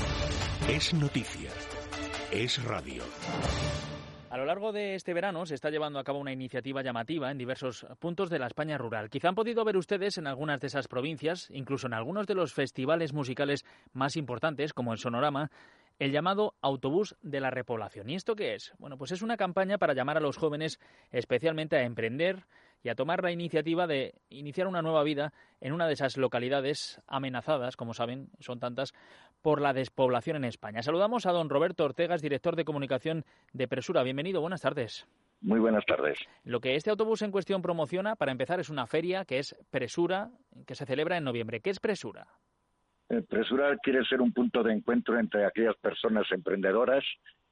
S1: Es noticia. Es radio.
S2: A lo largo de este verano se está llevando a cabo una iniciativa llamativa en diversos puntos de la España rural. Quizá han podido ver ustedes en algunas de esas provincias, incluso en algunos de los festivales musicales más importantes, como el Sonorama, el llamado Autobús de la Repoblación. ¿Y esto qué es? Bueno, pues es una campaña para llamar a los jóvenes especialmente a emprender y a tomar la iniciativa de iniciar una nueva vida en una de esas localidades amenazadas, como saben, son tantas, por la despoblación en España. Saludamos a don Roberto Ortegas, director de comunicación de Presura. Bienvenido, buenas tardes.
S21: Muy buenas tardes.
S2: Lo que este autobús en cuestión promociona, para empezar, es una feria que es Presura, que se celebra en noviembre. ¿Qué es Presura?
S21: Eh, Presura quiere ser un punto de encuentro entre aquellas personas emprendedoras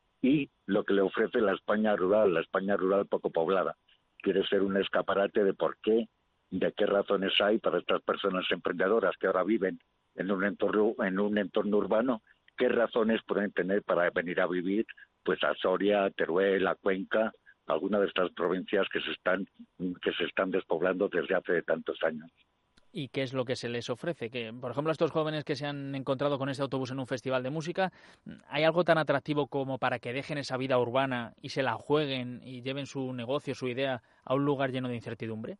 S21: y lo que le ofrece la España rural, la España rural poco poblada. Quiere ser un escaparate de por qué, de qué razones hay para estas personas emprendedoras que ahora viven en un entorno en un entorno urbano, qué razones pueden tener para venir a vivir pues a Soria, a Teruel, a Cuenca, alguna de estas provincias que se están que se están despoblando desde hace tantos años.
S2: ¿Y qué es lo que se les ofrece? Que, por ejemplo, a estos jóvenes que se han encontrado con este autobús en un festival de música, ¿hay algo tan atractivo como para que dejen esa vida urbana y se la jueguen y lleven su negocio, su idea a un lugar lleno de incertidumbre?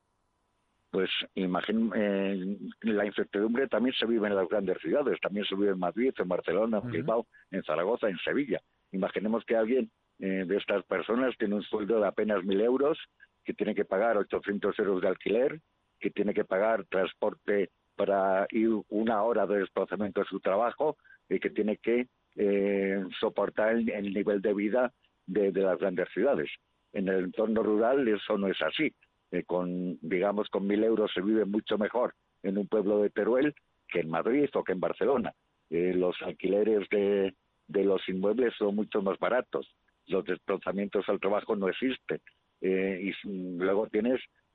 S21: Pues imagino, eh, la incertidumbre también se vive en las grandes ciudades, también se vive en Madrid, en Barcelona, en uh-huh. Bilbao, en Zaragoza, en Sevilla. Imaginemos que alguien eh, de estas personas tiene un sueldo de apenas mil euros, que tiene que pagar ochocientos euros de alquiler, que tiene que pagar transporte para ir una hora de desplazamiento a su trabajo y que tiene que eh, soportar el, el nivel de vida de, de las grandes ciudades. En el entorno rural eso no es así. Eh, con, digamos, con mil euros se vive mucho mejor en un pueblo de Teruel que en Madrid o que en Barcelona. Eh, los alquileres de, de los inmuebles son mucho más baratos. Los desplazamientos al trabajo no existen. Eh, y luego tienes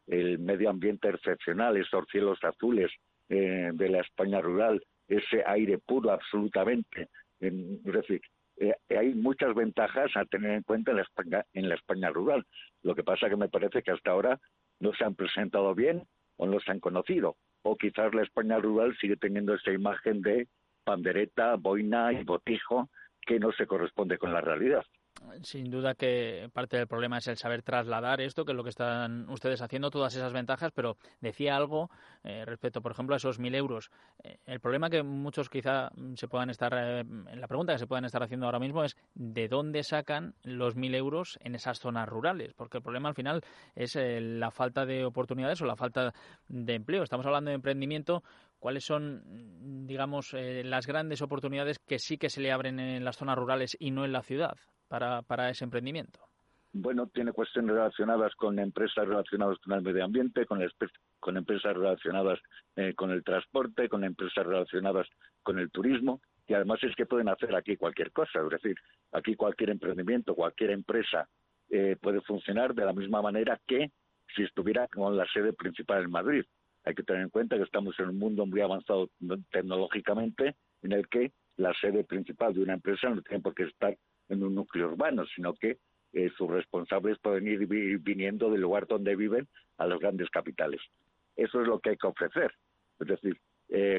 S21: el medio ambiente excepcional, esos cielos azules eh, de la España rural, ese aire puro absolutamente. Eh, es decir, eh, hay muchas ventajas a tener en cuenta en la España, en la España rural. Lo que pasa que me parece que hasta ahora no se han presentado bien o no se han conocido. O quizás la España rural sigue teniendo esa imagen de pandereta, boina y botijo que no se corresponde con la realidad.
S2: Sin duda que parte del problema es el saber trasladar esto, que es lo que están ustedes haciendo, todas esas ventajas, pero decía algo eh, respecto, por ejemplo, a esos mil euros. Eh, el problema que muchos quizá se puedan estar, eh, la pregunta que se puedan estar haciendo ahora mismo es ¿de dónde sacan los mil euros en esas zonas rurales? Porque el problema al final es eh, la falta de oportunidades o la falta de empleo. Estamos hablando de emprendimiento. ¿Cuáles son, digamos, eh, las grandes oportunidades que sí que se le abren en las zonas rurales y no en la ciudad para, para ese emprendimiento?
S21: Bueno, tiene cuestiones relacionadas con empresas relacionadas con el medio ambiente, con, el, con empresas relacionadas eh, con el transporte, con empresas relacionadas con el turismo, y además es que pueden hacer aquí cualquier cosa, es decir, aquí cualquier emprendimiento, cualquier empresa eh, puede funcionar de la misma manera que si estuviera con la sede principal en Madrid. Hay que tener en cuenta que estamos en un mundo muy avanzado tecnológicamente, en el que la sede principal de una empresa no tiene por qué estar en un núcleo urbano, sino que eh, sus responsables pueden ir viniendo del lugar donde viven a los grandes capitales. Eso es lo que hay que ofrecer. Es decir, eh,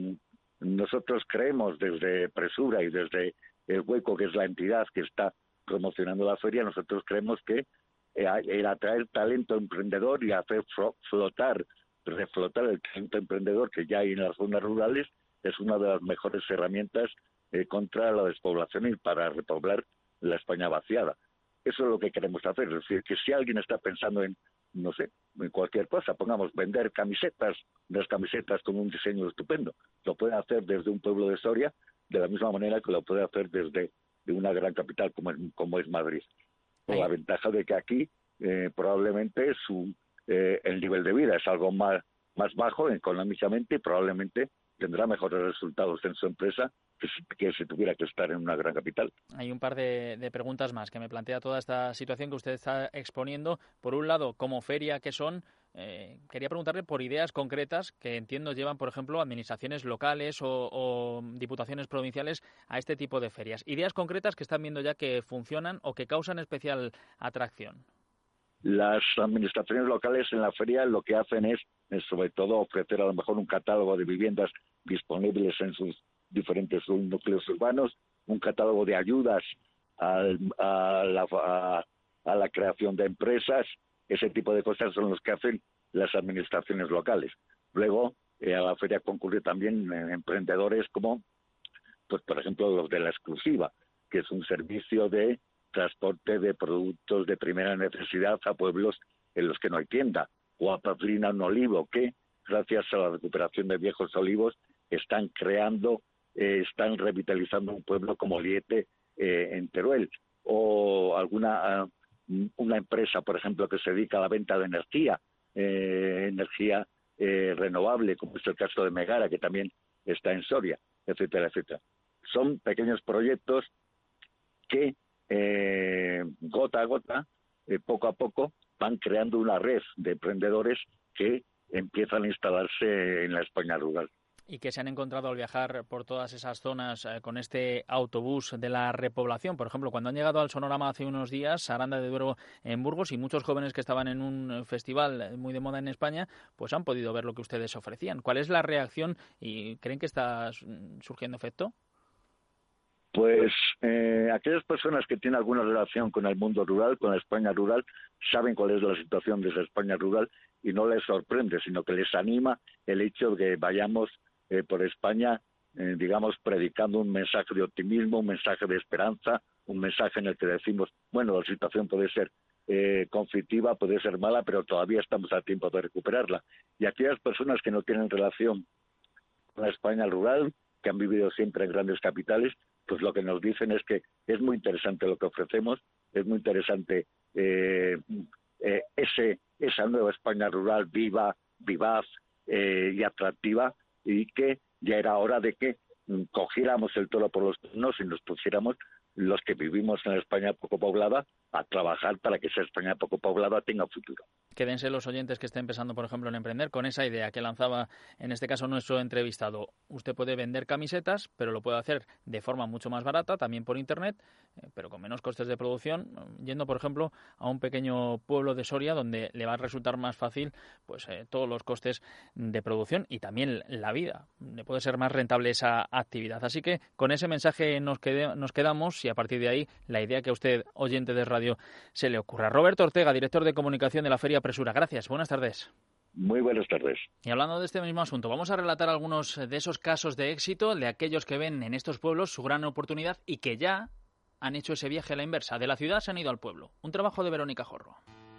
S21: nosotros creemos desde Presura y desde el Hueco, que es la entidad que está promocionando la feria, nosotros creemos que eh, el atraer talento emprendedor y hacer flotar reflotar el talento emprendedor que ya hay en las zonas rurales es una de las mejores herramientas eh, contra la despoblación y para repoblar la España vaciada. Eso es lo que queremos hacer, es decir, que si alguien está pensando en, no sé, en cualquier cosa, pongamos, vender camisetas, unas camisetas con un diseño estupendo, lo puede hacer desde un pueblo de Soria de la misma manera que lo puede hacer desde de una gran capital como, como es Madrid. Con la ventaja de que aquí eh, probablemente su Eh, el nivel de vida es algo más, más bajo económicamente y probablemente tendrá mejores resultados en su empresa que si, que si tuviera que estar en una gran capital.
S2: Hay un par de, de preguntas más que me plantea toda esta situación que usted está exponiendo. Por un lado, como feria que son, eh, quería preguntarle por ideas concretas que entiendo llevan, por ejemplo, administraciones locales o, o diputaciones provinciales a este tipo de ferias. Ideas concretas que están viendo ya que funcionan o que causan especial atracción.
S21: Las administraciones locales en la feria lo que hacen es, es sobre todo ofrecer a lo mejor un catálogo de viviendas disponibles en sus diferentes núcleos urbanos, un catálogo de ayudas al, a, la, a, a la creación de empresas. Ese tipo de cosas son los que hacen las administraciones locales. Luego eh, a la feria concurren también eh, emprendedores como, pues por ejemplo, los de la Exclusiva, que es un servicio de transporte de productos de primera necesidad a pueblos en los que no hay tienda, o a Pazlina un olivo, que gracias a la recuperación de viejos olivos están creando, eh, están revitalizando un pueblo como Liete eh, en Teruel, o alguna uh, una empresa, por ejemplo, que se dedica a la venta de energía, eh, energía eh, renovable, como es el caso de Megara, que también está en Soria, etcétera, etcétera. Son pequeños proyectos que Eh, gota a gota, eh, poco a poco, van creando una red de emprendedores que empiezan a instalarse en la España rural.
S2: Y que se han encontrado al viajar por todas esas zonas eh, con este autobús de la repoblación. Por ejemplo, cuando han llegado al Sonorama hace unos días, Aranda de Duero en Burgos, y muchos jóvenes que estaban en un festival muy de moda en España, pues han podido ver lo que ustedes ofrecían. ¿Cuál es la reacción y creen que está surgiendo efecto?
S21: Pues eh, aquellas personas que tienen alguna relación con el mundo rural, con la España rural, saben cuál es la situación de esa España rural y no les sorprende, sino que les anima el hecho de que vayamos eh, por España, eh, digamos, predicando un mensaje de optimismo, un mensaje de esperanza, un mensaje en el que decimos, bueno, la situación puede ser eh, conflictiva, puede ser mala, pero todavía estamos a tiempo de recuperarla. Y aquellas personas que no tienen relación con la España rural, que han vivido siempre en grandes capitales, pues lo que nos dicen es que es muy interesante lo que ofrecemos, es muy interesante eh, eh, ese esa nueva España rural viva, vivaz eh, y atractiva, y que ya era hora de que mm, cogiéramos el toro por los cuernos y nos pusiéramos, los que vivimos en la España poco poblada, a trabajar para que esa España poco poblada tenga futuro.
S2: Quédense los oyentes que estén pensando, por ejemplo, en emprender con esa idea que lanzaba, en este caso, nuestro entrevistado. Usted puede vender camisetas, pero lo puede hacer de forma mucho más barata, también por Internet, eh, pero con menos costes de producción, yendo, por ejemplo, a un pequeño pueblo de Soria donde le va a resultar más fácil pues eh, todos los costes de producción y también la vida. Le puede ser más rentable esa actividad. Así que con ese mensaje nos, quede, nos quedamos y a partir de ahí la idea que a usted, oyente de radio, se le ocurra. Roberto Ortega, director de comunicación de la Feria Presura. Gracias, buenas tardes.
S21: Muy buenas tardes.
S2: Y hablando de este mismo asunto, vamos a relatar algunos de esos casos de éxito de aquellos que ven en estos pueblos su gran oportunidad y que ya han hecho ese viaje a la inversa. De la ciudad se han ido al pueblo. Un trabajo de Verónica Jorro.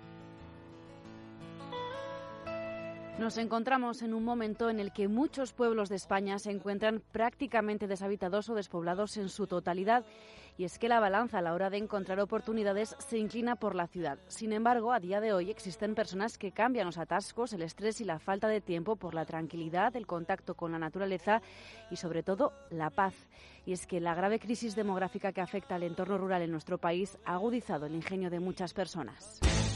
S13: Nos encontramos en un momento en el que muchos pueblos de España se encuentran prácticamente deshabitados o despoblados en su totalidad. Y es que la balanza a la hora de encontrar oportunidades se inclina por la ciudad. Sin embargo, a día de hoy existen personas que cambian los atascos, el estrés y la falta de tiempo por la tranquilidad, el contacto con la naturaleza y, sobre todo, la paz. Y es que la grave crisis demográfica que afecta al entorno rural en nuestro país ha agudizado el ingenio de muchas personas.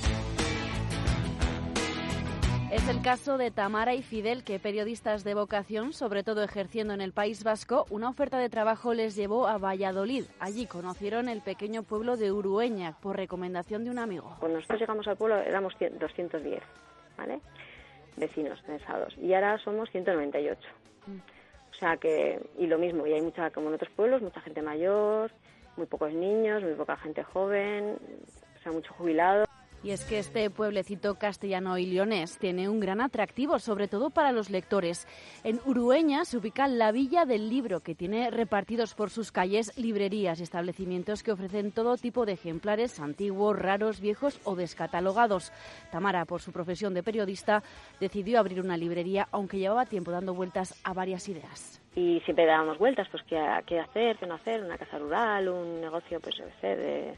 S13: Es el caso de Tamara y Fidel, que periodistas de vocación, sobre todo ejerciendo en el País Vasco, una oferta de trabajo les llevó a Valladolid. Allí conocieron el pequeño pueblo de Urueña, por recomendación de un amigo.
S9: Cuando nosotros llegamos al pueblo éramos doscientos diez, ¿vale? Vecinos censados, y ahora somos ciento noventa y ocho. Mm. O sea que, y lo mismo, y hay mucha, como en otros pueblos, mucha gente mayor, muy pocos niños, muy poca gente joven, o sea, mucho jubilado.
S13: Y es que este pueblecito castellano y leonés tiene un gran atractivo, sobre todo para los lectores. En Urueña se ubica la Villa del Libro, que tiene repartidos por sus calles librerías y establecimientos que ofrecen todo tipo de ejemplares antiguos, raros, viejos o descatalogados. Tamara, por su profesión de periodista, decidió abrir una librería, aunque llevaba tiempo dando vueltas a varias ideas.
S9: Y siempre dábamos vueltas, pues qué, qué hacer, qué no hacer, una casa rural, un negocio, pues yo sé, de...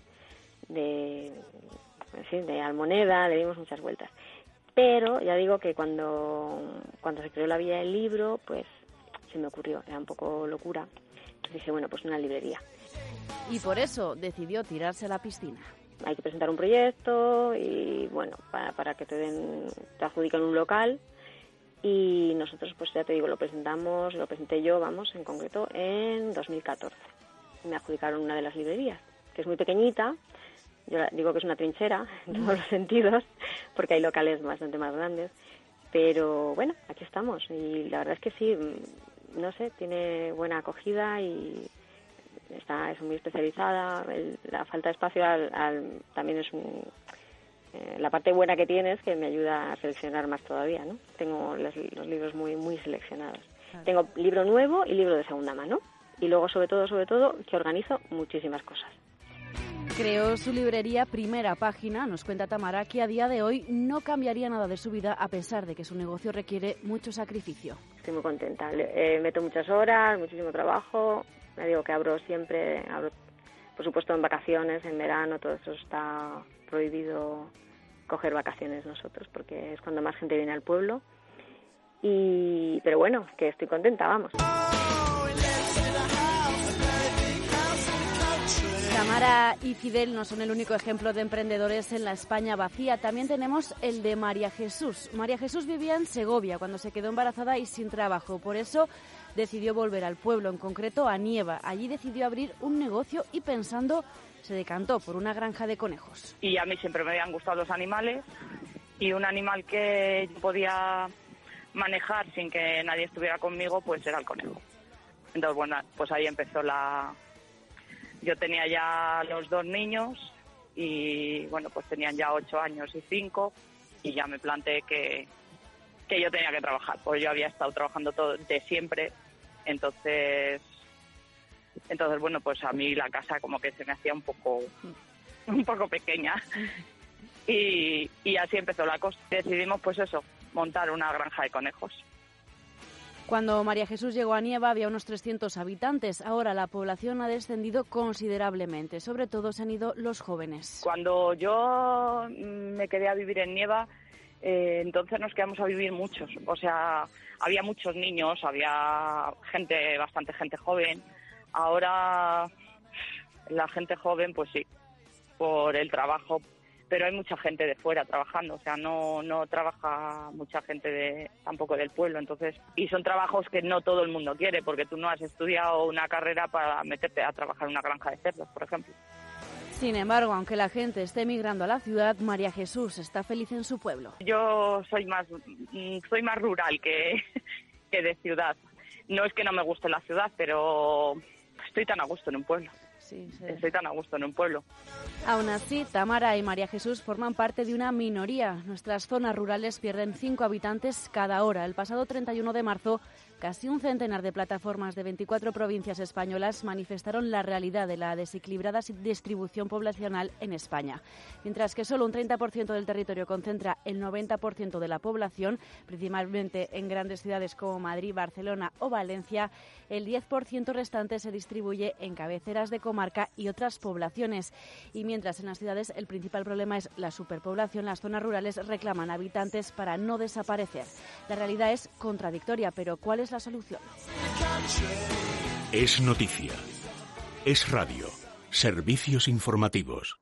S9: de en fin, de Almoneda, le dimos muchas vueltas. Pero ya digo que cuando, cuando se creó la Villa del Libro, pues se me ocurrió, era un poco locura. Entonces dije, bueno, pues una librería.
S13: Y por eso decidió tirarse a la piscina.
S9: Hay que presentar un proyecto y, bueno, para, para que te den, te adjudican un local. Y nosotros, pues ya te digo, lo presentamos, lo presenté yo, vamos, en concreto, en dos mil catorce. Me adjudicaron una de las librerías, que es muy pequeñita. Yo digo que es una trinchera en todos los sentidos, porque hay locales bastante más grandes. Pero bueno, aquí estamos. Y la verdad es que sí, no sé, tiene buena acogida y está es muy especializada. El, la falta de espacio al, al, también es un... Eh, la parte buena que tiene es que me ayuda a seleccionar más todavía, ¿no? Tengo los, los libros muy muy seleccionados. Claro. Tengo libro nuevo y libro de segunda mano. Y luego, sobre todo, sobre todo, que organizo muchísimas cosas.
S13: Creó su librería Primera Página, nos cuenta Tamara, que a día de hoy no cambiaría nada de su vida a pesar de que su negocio requiere mucho sacrificio.
S9: Estoy muy contenta, eh, meto muchas horas, muchísimo trabajo, me digo que abro siempre, abro, por supuesto en vacaciones, en verano, todo eso está prohibido coger vacaciones nosotros porque es cuando más gente viene al pueblo, y pero bueno, que estoy contenta, vamos.
S13: Tamara y Fidel no son el único ejemplo de emprendedores en la España vacía. También tenemos el de María Jesús. María Jesús vivía en Segovia cuando se quedó embarazada y sin trabajo. Por eso decidió volver al pueblo, en concreto a Nieva. Allí decidió abrir un negocio y pensando se decantó por una granja de conejos.
S22: Y a mí siempre me habían gustado los animales y un animal que yo podía manejar sin que nadie estuviera conmigo, pues era el conejo. Entonces, bueno, pues ahí empezó la... Yo tenía ya los dos niños y, bueno, pues tenían ya ocho años y cinco y ya me planteé que, que yo tenía que trabajar, pues yo había estado trabajando todo de siempre, entonces, entonces bueno, pues a mí la casa como que se me hacía un poco, un poco pequeña y, y así empezó la cosa. Decidimos, pues eso, montar una granja de conejos.
S13: Cuando María Jesús llegó a Nieva había unos trescientos habitantes. Ahora la población ha descendido considerablemente. Sobre todo se han ido los jóvenes.
S22: Cuando yo me quedé a vivir en Nieva, eh, entonces nos quedamos a vivir muchos. O sea, había muchos niños, había gente, bastante gente joven. Ahora la gente joven, pues sí, por el trabajo, pero hay mucha gente de fuera trabajando, o sea, no no trabaja mucha gente de tampoco del pueblo, entonces, y son trabajos que no todo el mundo quiere, porque tú no has estudiado una carrera para meterte a trabajar en una granja de cerdos, por ejemplo.
S7: Sin embargo, aunque la gente esté emigrando a la ciudad, María Jesús está feliz en su pueblo.
S22: Yo soy más soy más rural que, que de ciudad. No es que no me guste la ciudad, pero estoy tan a gusto en un pueblo.
S7: Sí, sí.
S22: Estoy tan a gusto en un pueblo.
S7: Aún así, Tamara y María Jesús forman parte de una minoría. Nuestras zonas rurales pierden cinco habitantes cada hora. El pasado treinta y uno de marzo, casi un centenar de plataformas de veinticuatro provincias españolas manifestaron la realidad de la desequilibrada distribución poblacional en España. Mientras que solo un treinta por ciento del territorio concentra el noventa por ciento de la población, principalmente en grandes ciudades como Madrid, Barcelona o Valencia, el diez por ciento restante se distribuye en cabeceras de comarca y otras poblaciones. Y mientras en las ciudades el principal problema es la superpoblación, las zonas rurales reclaman habitantes para no desaparecer. La realidad es contradictoria, pero ¿cuál es la solución?
S1: Es noticia. Es radio. Servicios informativos.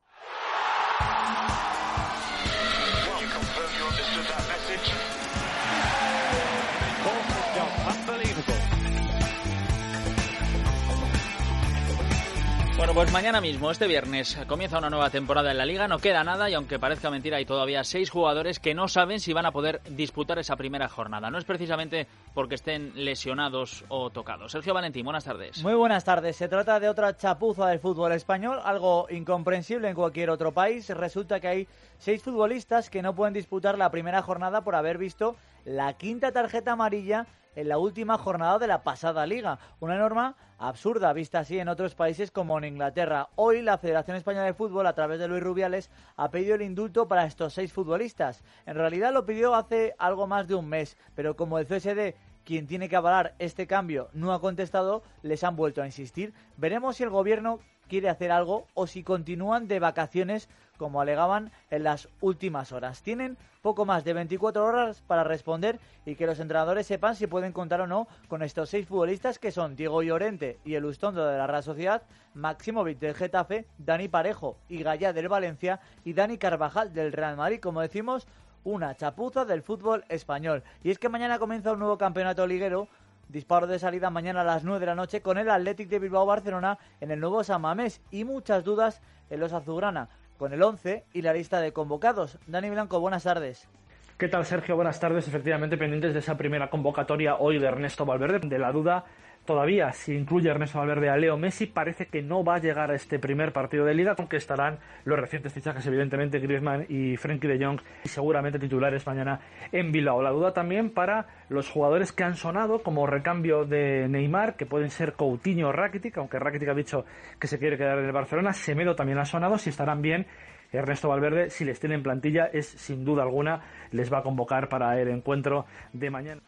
S2: Bueno, pues mañana mismo, este viernes, comienza una nueva temporada en la Liga, no queda nada y aunque parezca mentira hay todavía seis jugadores que no saben si van a poder disputar esa primera jornada. No es precisamente porque estén lesionados o tocados. Sergio Valentín, buenas tardes.
S10: Muy buenas tardes. Se trata de otra chapuza del fútbol español, algo incomprensible en cualquier otro país. Resulta que hay seis futbolistas que no pueden disputar la primera jornada por haber visto la quinta tarjeta amarilla en la última jornada de la pasada Liga. Una norma absurda, vista así en otros países como en Inglaterra. Hoy la Federación Española de Fútbol, a través de Luis Rubiales, ha pedido el indulto para estos seis futbolistas. En realidad lo pidió hace algo más de un mes, pero como el C S D, quien tiene que avalar este cambio, no ha contestado, les han vuelto a insistir. Veremos si el gobierno quiere hacer algo o si continúan de vacaciones, como alegaban en las últimas horas. Tienen poco más de veinticuatro horas para responder y que los entrenadores sepan si pueden contar o no con estos seis futbolistas que son Diego Llorente y el Ustondo de la Real Sociedad, Maximovic del Getafe, Dani Parejo y Gallá del Valencia y Dani Carvajal del Real Madrid. Como decimos, una chapuza del fútbol español. Y es que mañana comienza un nuevo campeonato liguero. Disparo de salida mañana a las nueve de la noche con el Athletic de Bilbao-Barcelona en el nuevo San Mamés y muchas dudas en los azulgrana con el once y la lista de convocados. Dani Blanco, buenas tardes.
S11: ¿Qué tal, Sergio? Buenas tardes. Efectivamente, pendientes de esa primera convocatoria hoy de Ernesto Valverde, de la duda todavía si incluye Ernesto Valverde a Leo Messi. Parece que no va a llegar a este primer partido de Liga, aunque estarán los recientes fichajes, evidentemente, Griezmann y Frenkie de Jong, y seguramente titulares mañana en Bilbao. La duda también para los jugadores que han sonado como recambio de Neymar, que pueden ser Coutinho o Rakitic, aunque Rakitic ha dicho que se quiere quedar en el Barcelona. Semedo también ha sonado, si estarán bien. Ernesto Valverde, si les tiene en plantilla, es sin duda alguna, les va a convocar para el encuentro de mañana.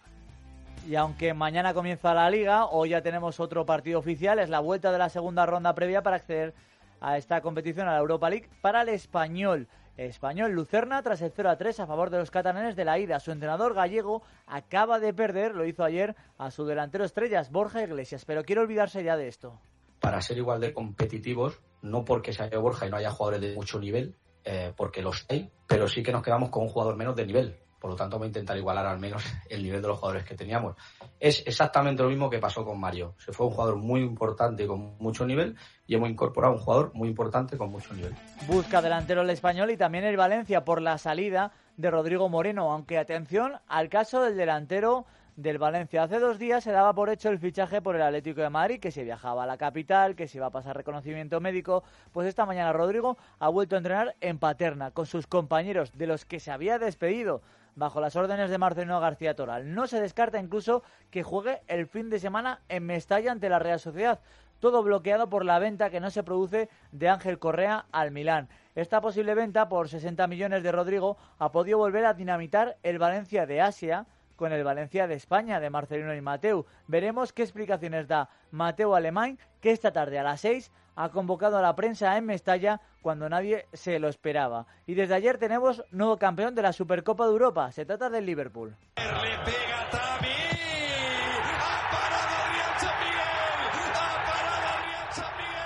S10: Y aunque mañana comienza la Liga, hoy ya tenemos otro partido oficial, es la vuelta de la segunda ronda previa para acceder a esta competición, a la Europa League, para el Español. Español Lucerna tras el cero a tres a favor de los catalanes de la ida. Su entrenador gallego acaba de perder, lo hizo ayer, a su delantero estrellas, Borja Iglesias, pero quiere olvidarse ya de esto.
S23: Para ser igual de competitivos, no porque se haya Borja y no haya jugadores de mucho nivel, eh, porque los hay, pero sí que nos quedamos con un jugador menos de nivel. Por lo tanto, vamos a intentar igualar al menos el nivel de los jugadores que teníamos. Es exactamente lo mismo que pasó con Mario. Se fue un jugador muy importante con mucho nivel y hemos incorporado un jugador muy importante con mucho nivel.
S10: Busca delantero el Español y también el Valencia por la salida de Rodrigo Moreno, aunque atención al caso del delantero del Valencia. Hace dos días se daba por hecho el fichaje por el Atlético de Madrid, que se viajaba a la capital, que se iba a pasar reconocimiento médico. Pues esta mañana Rodrigo ha vuelto a entrenar en Paterna con sus compañeros, de los que se había despedido bajo las órdenes de Marcelino García Toral. No se descarta incluso que juegue el fin de semana en Mestalla ante la Real Sociedad. Todo bloqueado por la venta que no se produce de Ángel Correa al Milán. Esta posible venta por sesenta millones de Rodrigo ha podido volver a dinamitar el Valencia de Asia con el Valencia de España, de Marcelino y Mateu. Veremos qué explicaciones da Mateu Alemán, que esta tarde a las seis ha convocado a la prensa en Mestalla cuando nadie se lo esperaba. Y desde ayer tenemos nuevo campeón de la Supercopa de Europa. Se trata del Liverpool.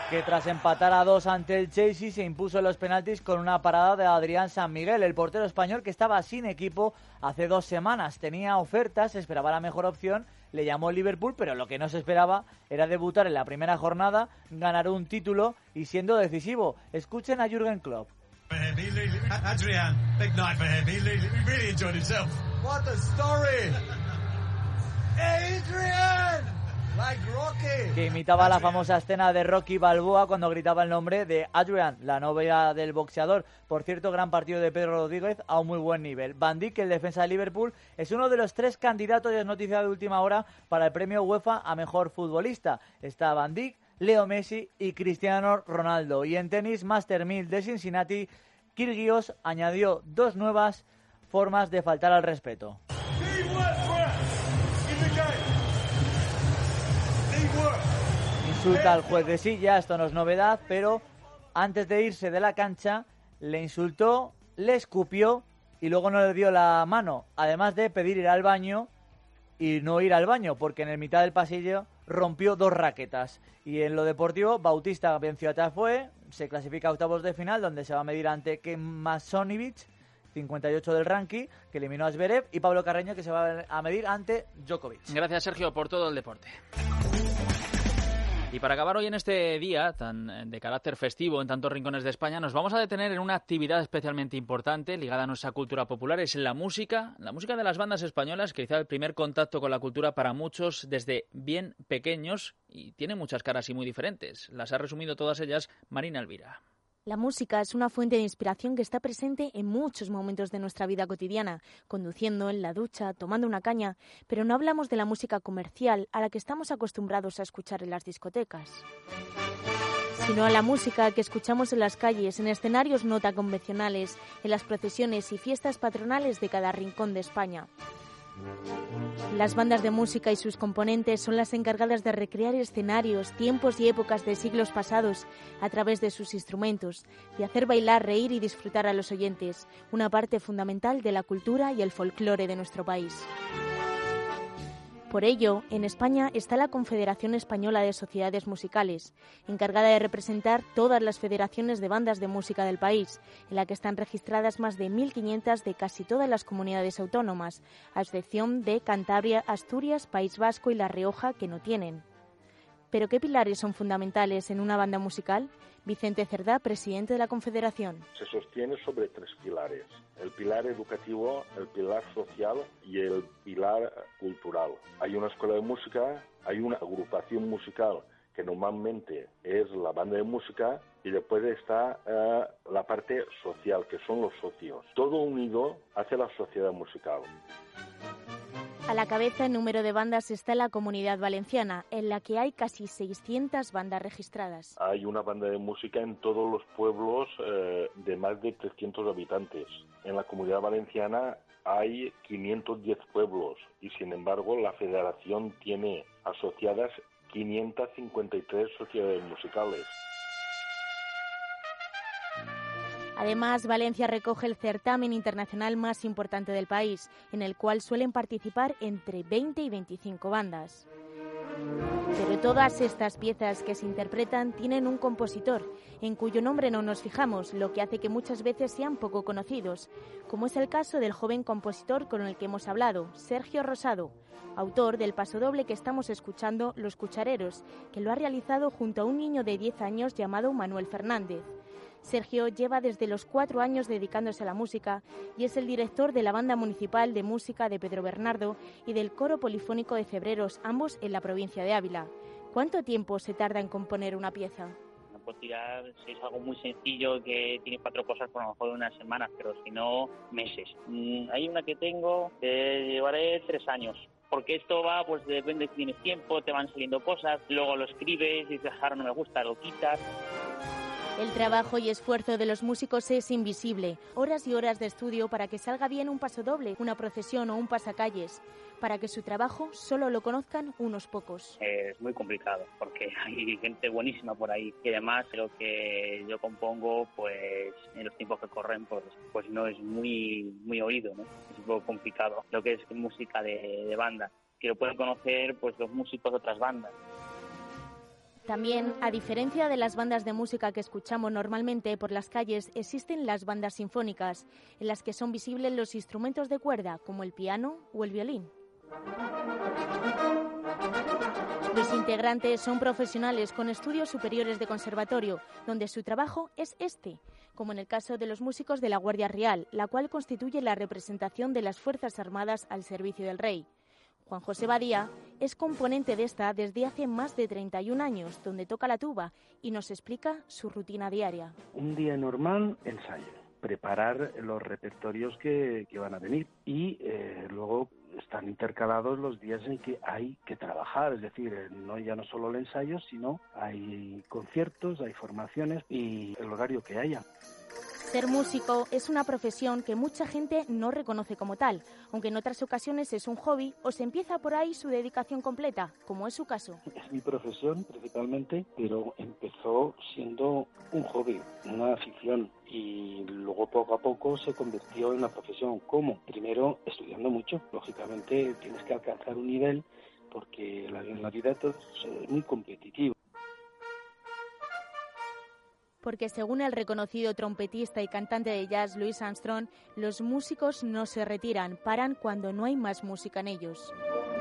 S10: que tras empatar a dos ante el Chelsea se impuso en los penaltis con una parada de Adrián San Miguel, el portero español que estaba sin equipo hace dos semanas. Tenía ofertas, esperaba la mejor opción, le llamó el Liverpool, pero lo que no se esperaba era debutar en la primera jornada, ganar un título y siendo decisivo. Escuchen a Jürgen Klopp.
S4: Adrian, big night for him. He really enjoyed himself. What a story! Adrian! Like Rocky.
S10: Que imitaba la famosa escena de Rocky Balboa cuando gritaba el nombre de Adrian, la novia del boxeador. Por cierto, gran partido de Pedro Rodríguez a un muy buen nivel. Van Dijk, el defensa de Liverpool, es uno de los tres candidatos, y es noticia de última hora, para el premio UEFA a mejor futbolista. Está Van Dijk, Leo Messi y Cristiano Ronaldo. Y en tenis, Master mil de Cincinnati, Kyrgios añadió dos nuevas formas de faltar al respeto. Insulta al juez de silla, esto no es novedad, pero antes de irse de la cancha le insultó, le escupió y luego no le dio la mano, además de pedir ir al baño y no ir al baño, porque en el mitad del pasillo rompió dos raquetas. Y en lo deportivo, Bautista venció a Tafoe, se clasifica a octavos de final, donde se va a medir ante Kemasonivic, cincuenta y ocho del ranking, que eliminó a Zverev, y Pablo Carreño, que se va a medir ante Djokovic.
S2: Gracias, Sergio, por todo el deporte. Y para acabar hoy en este día tan de carácter festivo en tantos rincones de España, nos vamos a detener en una actividad especialmente importante ligada a nuestra cultura popular, es la música, la música de las bandas españolas, que quizá el primer contacto con la cultura para muchos desde bien pequeños, y tiene muchas caras y muy diferentes. Las ha resumido todas ellas Marina Elvira.
S12: La música es una fuente de inspiración que está presente en muchos momentos de nuestra vida cotidiana, conduciendo, en la ducha, tomando una caña, pero no hablamos de la música comercial a la que estamos acostumbrados a escuchar en las discotecas, sino a la música que escuchamos en las calles, en escenarios no tan convencionales, en las procesiones y fiestas patronales de cada rincón de España. Las bandas de música y sus componentes son las encargadas de recrear escenarios, tiempos y épocas de siglos pasados a través de sus instrumentos, de hacer bailar, reír y disfrutar a los oyentes, una parte fundamental de la cultura y el folclore de nuestro país. Por ello, en España está la Confederación Española de Sociedades Musicales, encargada de representar todas las federaciones de bandas de música del país, en la que están registradas más de mil quinientas de casi todas las comunidades autónomas, a excepción de Cantabria, Asturias, País Vasco y La Rioja, que no tienen. ¿Pero qué pilares son fundamentales en una banda musical? Vicente Cerdá, presidente de la Confederación.
S14: Se sostiene sobre tres pilares: el pilar educativo, el pilar social y el pilar cultural. Hay una escuela de música, hay una agrupación musical que normalmente es la banda de música, y después está eh, la parte social, que son los socios. Todo unido hace la sociedad musical.
S12: A la cabeza en número de bandas está la Comunidad Valenciana, en la que hay casi seiscientas bandas registradas.
S14: Hay una banda de música en todos los pueblos eh, de más de trescientos habitantes. En la Comunidad Valenciana hay quinientos diez pueblos y, sin embargo, la Federación tiene asociadas quinientas cincuenta y tres sociedades musicales.
S12: Además, Valencia recoge el certamen internacional más importante del país, en el cual suelen participar entre veinte y veinticinco bandas. Pero todas estas piezas que se interpretan tienen un compositor, en cuyo nombre no nos fijamos, lo que hace que muchas veces sean poco conocidos, como es el caso del joven compositor con el que hemos hablado, Sergio Rosado, autor del pasodoble que estamos escuchando, Los Cuchareros, que lo ha realizado junto a un niño de diez años llamado Manuel Fernández. Sergio lleva desde los cuatro años dedicándose a la música y es el director de la Banda Municipal de Música de Pedro Bernardo y del Coro Polifónico de Febreros, ambos en la provincia de Ávila. ¿Cuánto tiempo se tarda en componer una pieza?
S24: Pues tirar, si es algo muy sencillo que tiene cuatro cosas, por lo mejor unas semanas, pero si no, meses. Mm, hay una que tengo que llevaré tres años. Porque esto va, pues depende si tienes tiempo, te van saliendo cosas, luego lo escribes y dices, ahora no me gusta, lo quitas.
S12: El trabajo y esfuerzo de los músicos es invisible. Horas y horas de estudio para que salga bien un pasodoble, una procesión o un pasacalles. Para que su trabajo solo lo conozcan unos pocos.
S24: Es muy complicado porque hay gente buenísima por ahí. Y además lo que yo compongo, pues en los tiempos que corren, pues, pues no es muy, muy oído, ¿no? Es un poco complicado. Lo que es música de, de banda. Que lo pueden conocer pues los músicos de otras bandas.
S12: También, a diferencia de las bandas de música que escuchamos normalmente por las calles, existen las bandas sinfónicas, en las que son visibles los instrumentos de cuerda, como el piano o el violín. Los integrantes son profesionales con estudios superiores de conservatorio, donde su trabajo es este, como en el caso de los músicos de la Guardia Real, la cual constituye la representación de las Fuerzas Armadas al servicio del rey. Juan José Badía es componente de esta desde hace más de treinta y un años, donde toca la tuba y nos explica su rutina diaria.
S5: Un día normal, ensayo, preparar los repertorios que, que van a venir y eh, luego están intercalados los días en que hay que trabajar, es decir, no ya no solo el ensayo, sino hay conciertos, hay formaciones y el horario que haya.
S12: Ser músico es una profesión que mucha gente no reconoce como tal, aunque en otras ocasiones es un hobby o se empieza por ahí su dedicación completa, como es su caso.
S5: Es mi profesión principalmente, pero empezó siendo un hobby, una afición, y luego poco a poco se convirtió en una profesión. ¿Cómo? Primero estudiando mucho. Lógicamente tienes que alcanzar un nivel porque en la vida todo es muy competitivo.
S12: Porque según el reconocido trompetista y cantante de jazz Louis Armstrong, los músicos no se retiran, paran cuando no hay más música en ellos.